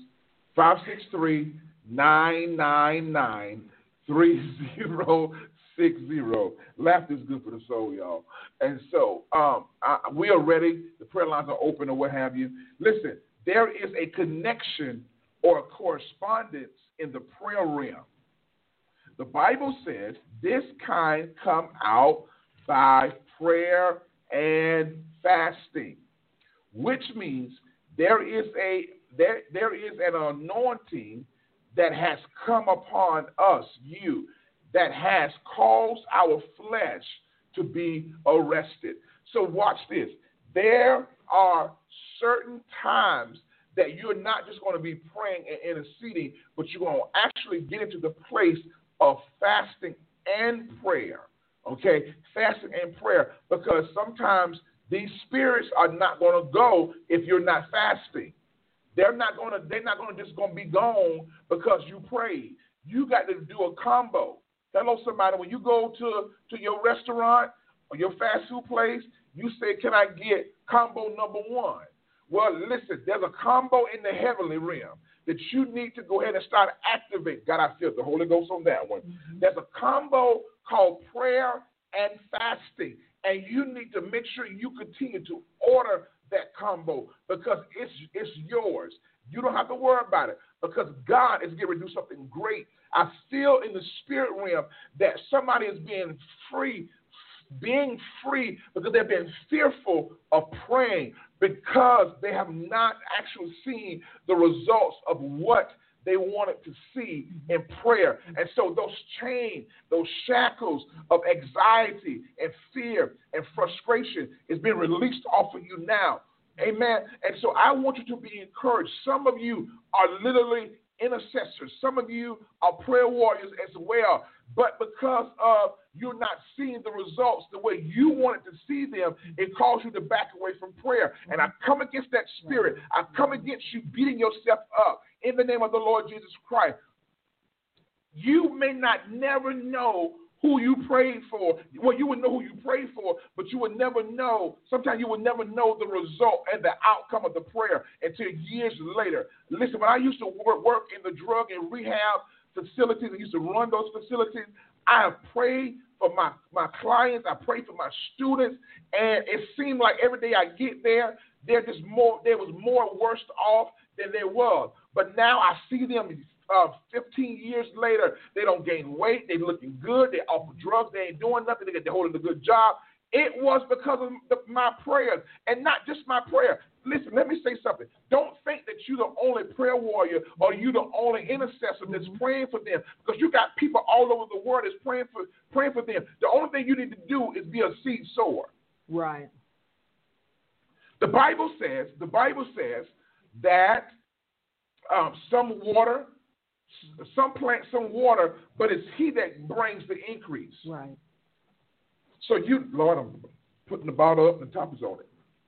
563-999-3060. Laughter is good for the soul, y'all. And so we are ready. The prayer lines are open or what have you. Listen, there is a connection or a correspondence in the prayer realm. The Bible says this kind come out by prayer and fasting, which means there is an anointing that has come upon us, you, that has caused our flesh to be arrested. So watch this. There are certain times that you're not just going to be praying and interceding, but you're going to actually get into the place of fasting and prayer, okay? Fasting and prayer, because sometimes these spirits are not going to go if you're not fasting. They're not going to just be gone because you prayed. You got to do a combo. Hello, somebody. When you go to your restaurant or your fast food place, you say, can I get combo number 1? Well, listen, there's a combo in the heavenly realm that you need to go ahead and start activating. God, I feel the Holy Ghost on that one. Mm-hmm. There's a combo called prayer and fasting, and you need to make sure you continue to order that combo because it's yours. You don't have to worry about it because God is getting to do something great. I feel in the spirit realm that somebody is being free because they've been fearful of praying because they have not actually seen the results of what they wanted to see in prayer. And so those chains, those shackles of anxiety and fear and frustration is being released off of you now. Amen. And so I want you to be encouraged. Some of you are literally intercessors. Some of you are prayer warriors as well. But because of you're not seeing the results the way you wanted to see them, it caused you to back away from prayer. And I come against that spirit. I come against you beating yourself up in the name of the Lord Jesus Christ. You may not never know who you prayed for. Well, you would know who you prayed for, but you would never know. Sometimes you would never know the result and the outcome of the prayer until years later. Listen, when I used to work in the drug and rehab facilities, I used to run those facilities, I have prayed for my clients, I prayed for my students, and it seemed like every day I get there, there was more worse off than there was. But now I see them 15 years later, they don't gain weight, they looking good, they offer drugs, they ain't doing nothing, they get holding a good job. It was because of my prayers, and not just my prayer. Listen, let me say something. Don't think that you're the only prayer warrior or you're the only intercessor that's praying for them, because you got people all over the world that's praying for them. The only thing you need to do is be a seed sower. Right. The Bible says that some water, some plant, some water, but it's He that brings the increase. Right. So Lord, I'm putting the bottle up and the top is on it.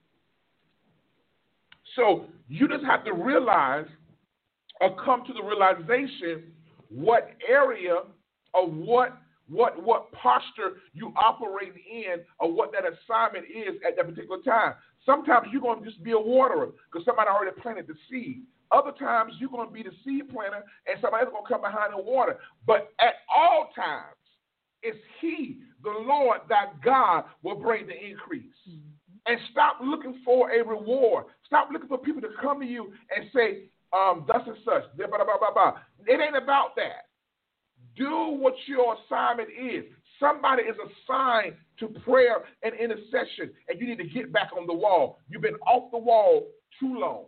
So you just have to realize or come to the realization what area or what posture you operate in or what that assignment is at that particular time. Sometimes you're going to just be a waterer because somebody already planted the seed. Other times you're going to be the seed planter and somebody's going to come behind and water. But at all times, it's He, the Lord, that God will bring the increase. Mm-hmm. And stop looking for a reward. Stop looking for people to come to you and say, thus and such. Blah, blah, blah, blah, blah. It ain't about that. Do what your assignment is. Somebody is assigned to prayer and intercession, and you need to get back on the wall. You've been off the wall too long.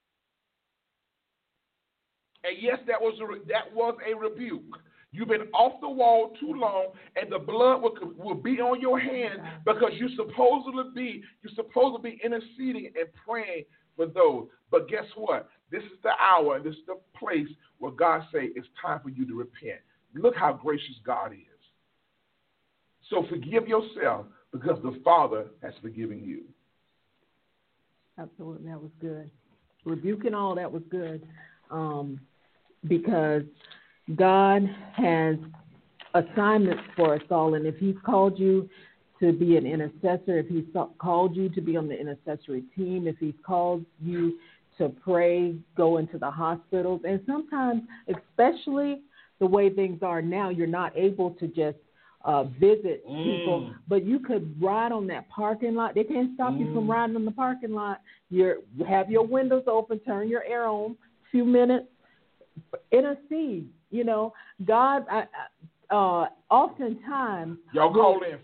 And yes, that was a rebuke. You've been off the wall too long, and the blood will be on your hands because you're supposed to be interceding and praying for those. But guess what? This is the hour, and this is the place where God say it's time for you to repent. Look how gracious God is. So forgive yourself because the Father has forgiven you. Absolutely, that was good. Rebuking all that was good, because God has assignments for us all, and if He's called you to be an intercessor, if He's called you to be on the intercessory team, if He's called you to pray, go into the hospitals, and sometimes, especially the way things are now, you're not able to just visit people, but you could ride on that parking lot. They can't stop you from riding on the parking lot. You have your windows open, turn your air on, a few minutes, intercede. You know, God, oftentimes... Y'all call in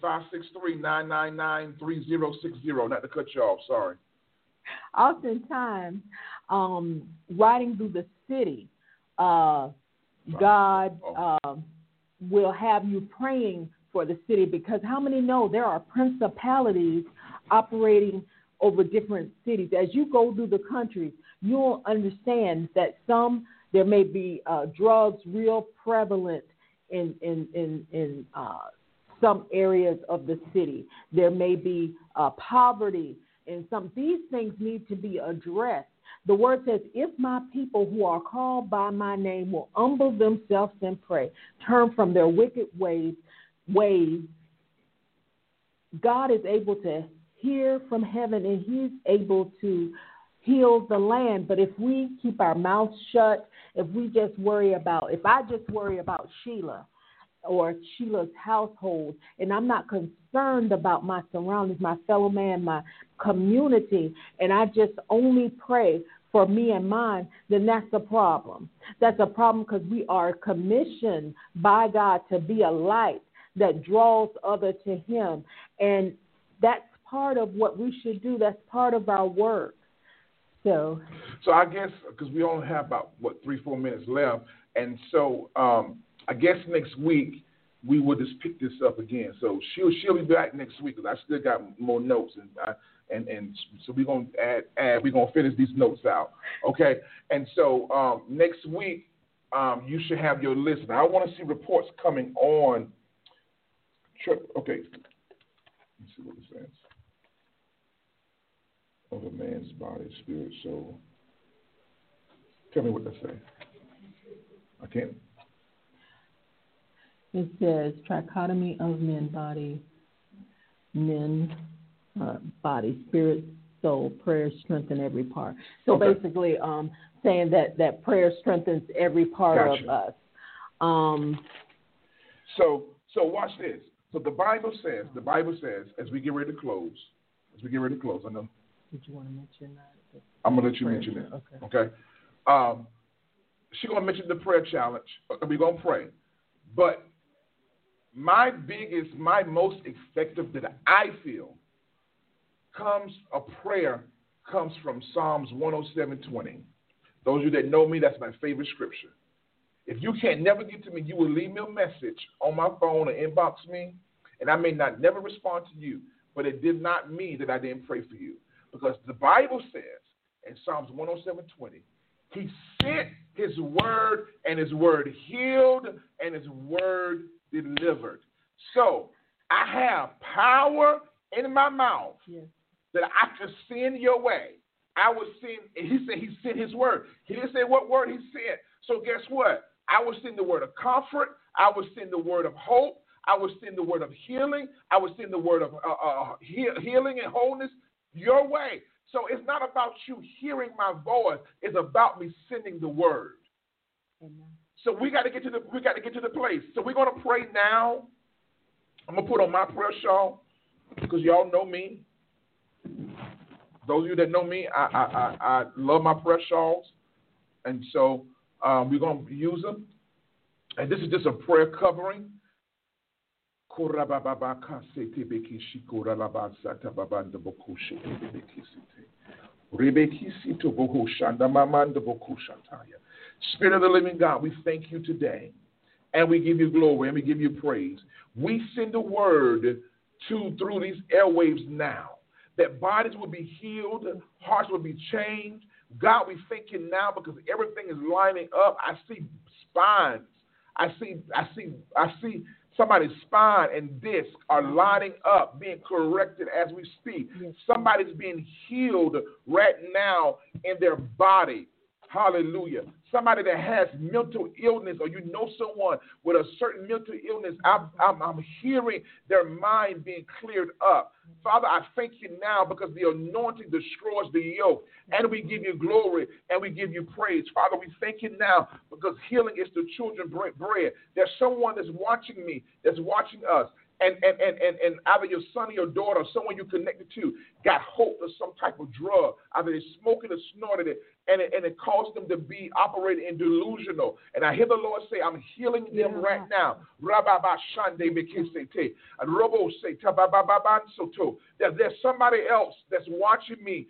563-999-3060. Not to cut you off, sorry. Oftentimes, riding through the city, God will have you praying for the city, because how many know there are principalities operating over different cities? As you go through the country, you'll understand that there may be drugs real prevalent in some areas of the city. There may be poverty in some. These things need to be addressed. The word says, if my people who are called by my name will humble themselves and pray, turn from their wicked ways, God is able to hear from heaven, and He's able to heal the land. But if we keep our mouths shut, if I just worry about Sheila or Sheila's household, and I'm not concerned about my surroundings, my fellow man, my community, and I just only pray for me and mine, then that's a problem. That's a problem, because we are commissioned by God to be a light that draws others to Him. And that's part of what we should do. That's part of our work. So I guess, because we only have about, 3-4 minutes left, and so I guess next week we will just pick this up again. So she'll be back next week, because I still got more notes, and so we're gonna we're gonna finish these notes out, okay? And so next week you should have your list. Now I want to see reports coming on. Okay, let's see what it says. Of a man's body, spirit, soul. Tell me what that says. I can't. It says trichotomy of body, spirit, soul, prayer strengthen every part. So okay. Basically saying that prayer strengthens every part of us. So watch this. So the Bible says, as we get ready to close, I know. Did you want to mention that? I'm going to let you mention it. Okay. She's going to mention the prayer challenge. We're going to pray. But my most effective that I feel a prayer comes from Psalms 107:20. Those of you that know me, that's my favorite scripture. If you can't never get to me, you will leave me a message on my phone or inbox me, and I may not never respond to you, but it did not mean that I didn't pray for you. Because the Bible says in Psalms 107:20, he sent his word, and his word healed, and his word delivered. So I have power in my mouth that I can send your way. I will send, and he said he sent his word. He didn't say what word he sent. So guess what? I will send the word of comfort. I will send the word of hope. I will send the word of healing. I will send the word of healing and wholeness your way. So it's not about you hearing my voice. It's about me sending the word. Amen. So we got to get to the place. So we're going to pray now. I'm going to put on my prayer shawl because y'all know me. Those of you that know me, I love my prayer shawls. And so we're going to use them. And this is just a prayer covering. Spirit of the living God, we thank you today. And we give you glory and we give you praise. We send a word through these airwaves now, that bodies will be healed, hearts will be changed. God, we thank you now because everything is lining up. I see spines. I see somebody's spine and disc are lining up, being corrected as we speak. Yes. Somebody's being healed right now in their body. Hallelujah. Somebody that has mental illness, or you know someone with a certain mental illness, I'm hearing their mind being cleared up. Father, I thank you now because the anointing destroys the yoke, and we give you glory and we give you praise. Father, we thank you now because healing is the children's bread. There's someone that's watching me, that's watching us, and either your son or your daughter or someone you connected to got hooked to some type of drug. Either they smoked it or snorted it, and it caused them to be operating in delusional. And I hear the Lord say, I'm healing them right now. There's somebody else that's watching me.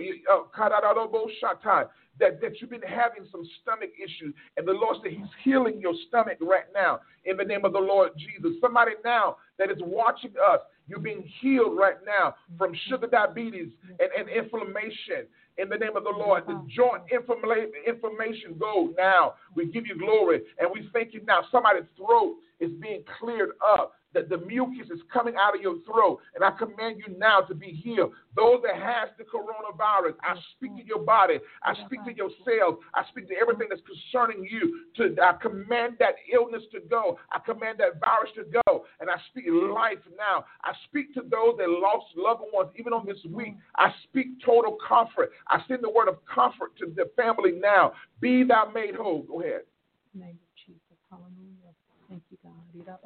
That you've been having some stomach issues, and the Lord said he's healing your stomach right now in the name of the Lord Jesus. Somebody now that is watching us, you're being healed right now from sugar diabetes and inflammation. In the name of the Lord, the joint inflammation go now. We give you glory, and we thank you now. Somebody's throat is being cleared up. That the mucus is coming out of your throat, and I command you now to be healed. Those that has the coronavirus, I speak to your body. I speak to your cells. I speak to everything that's concerning you. I command that illness to go. I command that virus to go, and I speak life now. I speak to those that lost loved ones, even on this week. I speak total comfort. I send the word of comfort to the family now. Be thou made whole. Go ahead. Name of Jesus. Hallelujah. Thank you, God.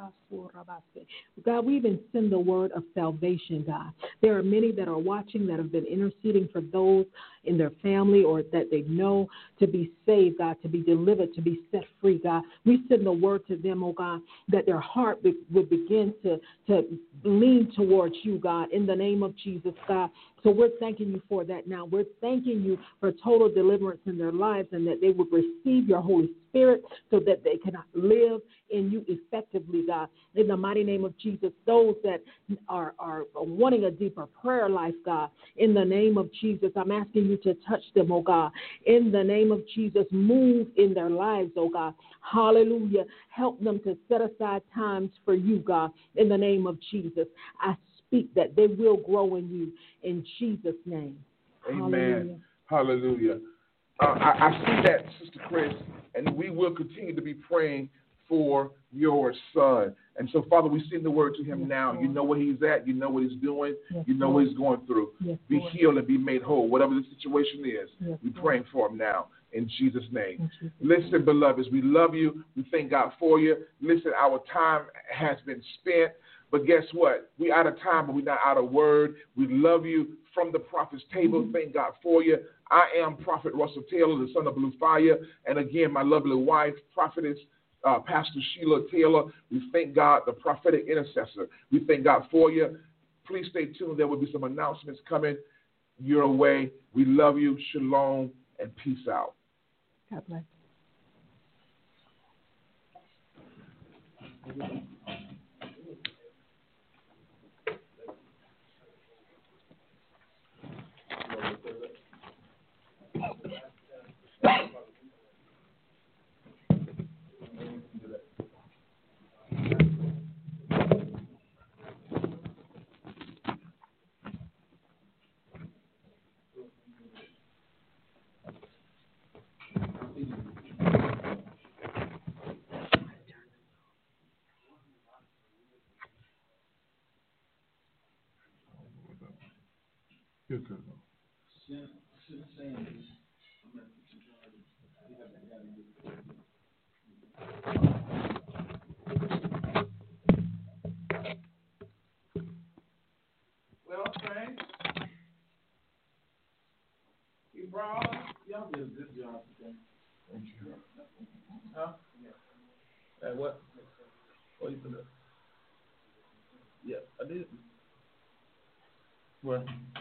God, we even send the word of salvation, God. There are many that are watching that have been interceding for those in their family or that they know to be saved, God, to be delivered, to be set free, God. We send the word to them, oh God, that their heart would begin to lean towards you, God, in the name of Jesus, God. So we're thanking you for that now. We're thanking you for total deliverance in their lives and that they would receive your Holy Spirit so that they can live in you effectively, God. In the mighty name of Jesus, those that are wanting a deeper prayer life, God, in the name of Jesus, I'm asking you to touch them, oh God. In the name of Jesus, move in their lives, oh God. Hallelujah. Help them to set aside times for you, God, in the name of Jesus. I speak that they will grow in you in Jesus' name. Amen. Hallelujah. I see that, Sister Chris, and we will continue to be praying for your son. And so, Father, we send the word to him now. You know where he's at. You know what he's doing. You know what he's going through. Be healed and be made whole. Whatever the situation is, we're praying for him now in Jesus' name. Listen, beloveds, we love you. We thank God for you. Listen, our time has been spent. But guess what? We're out of time, but we're not out of word. We love you from the prophet's table. Thank God for you. I am Prophet Russell Taylor, the son of Blue Fire. And again, my lovely wife, Prophetess Pastor Sheila Taylor. We thank God, the prophetic intercessor. We thank God for you. Please stay tuned. There will be some announcements coming your way. We love you. Shalom and peace out. God bless. Good, good. Well, Frank, you brought us. Y'all did a good job today. Thank you. Huh? Yeah. Hey, what? What you put up? Yeah, I did. What?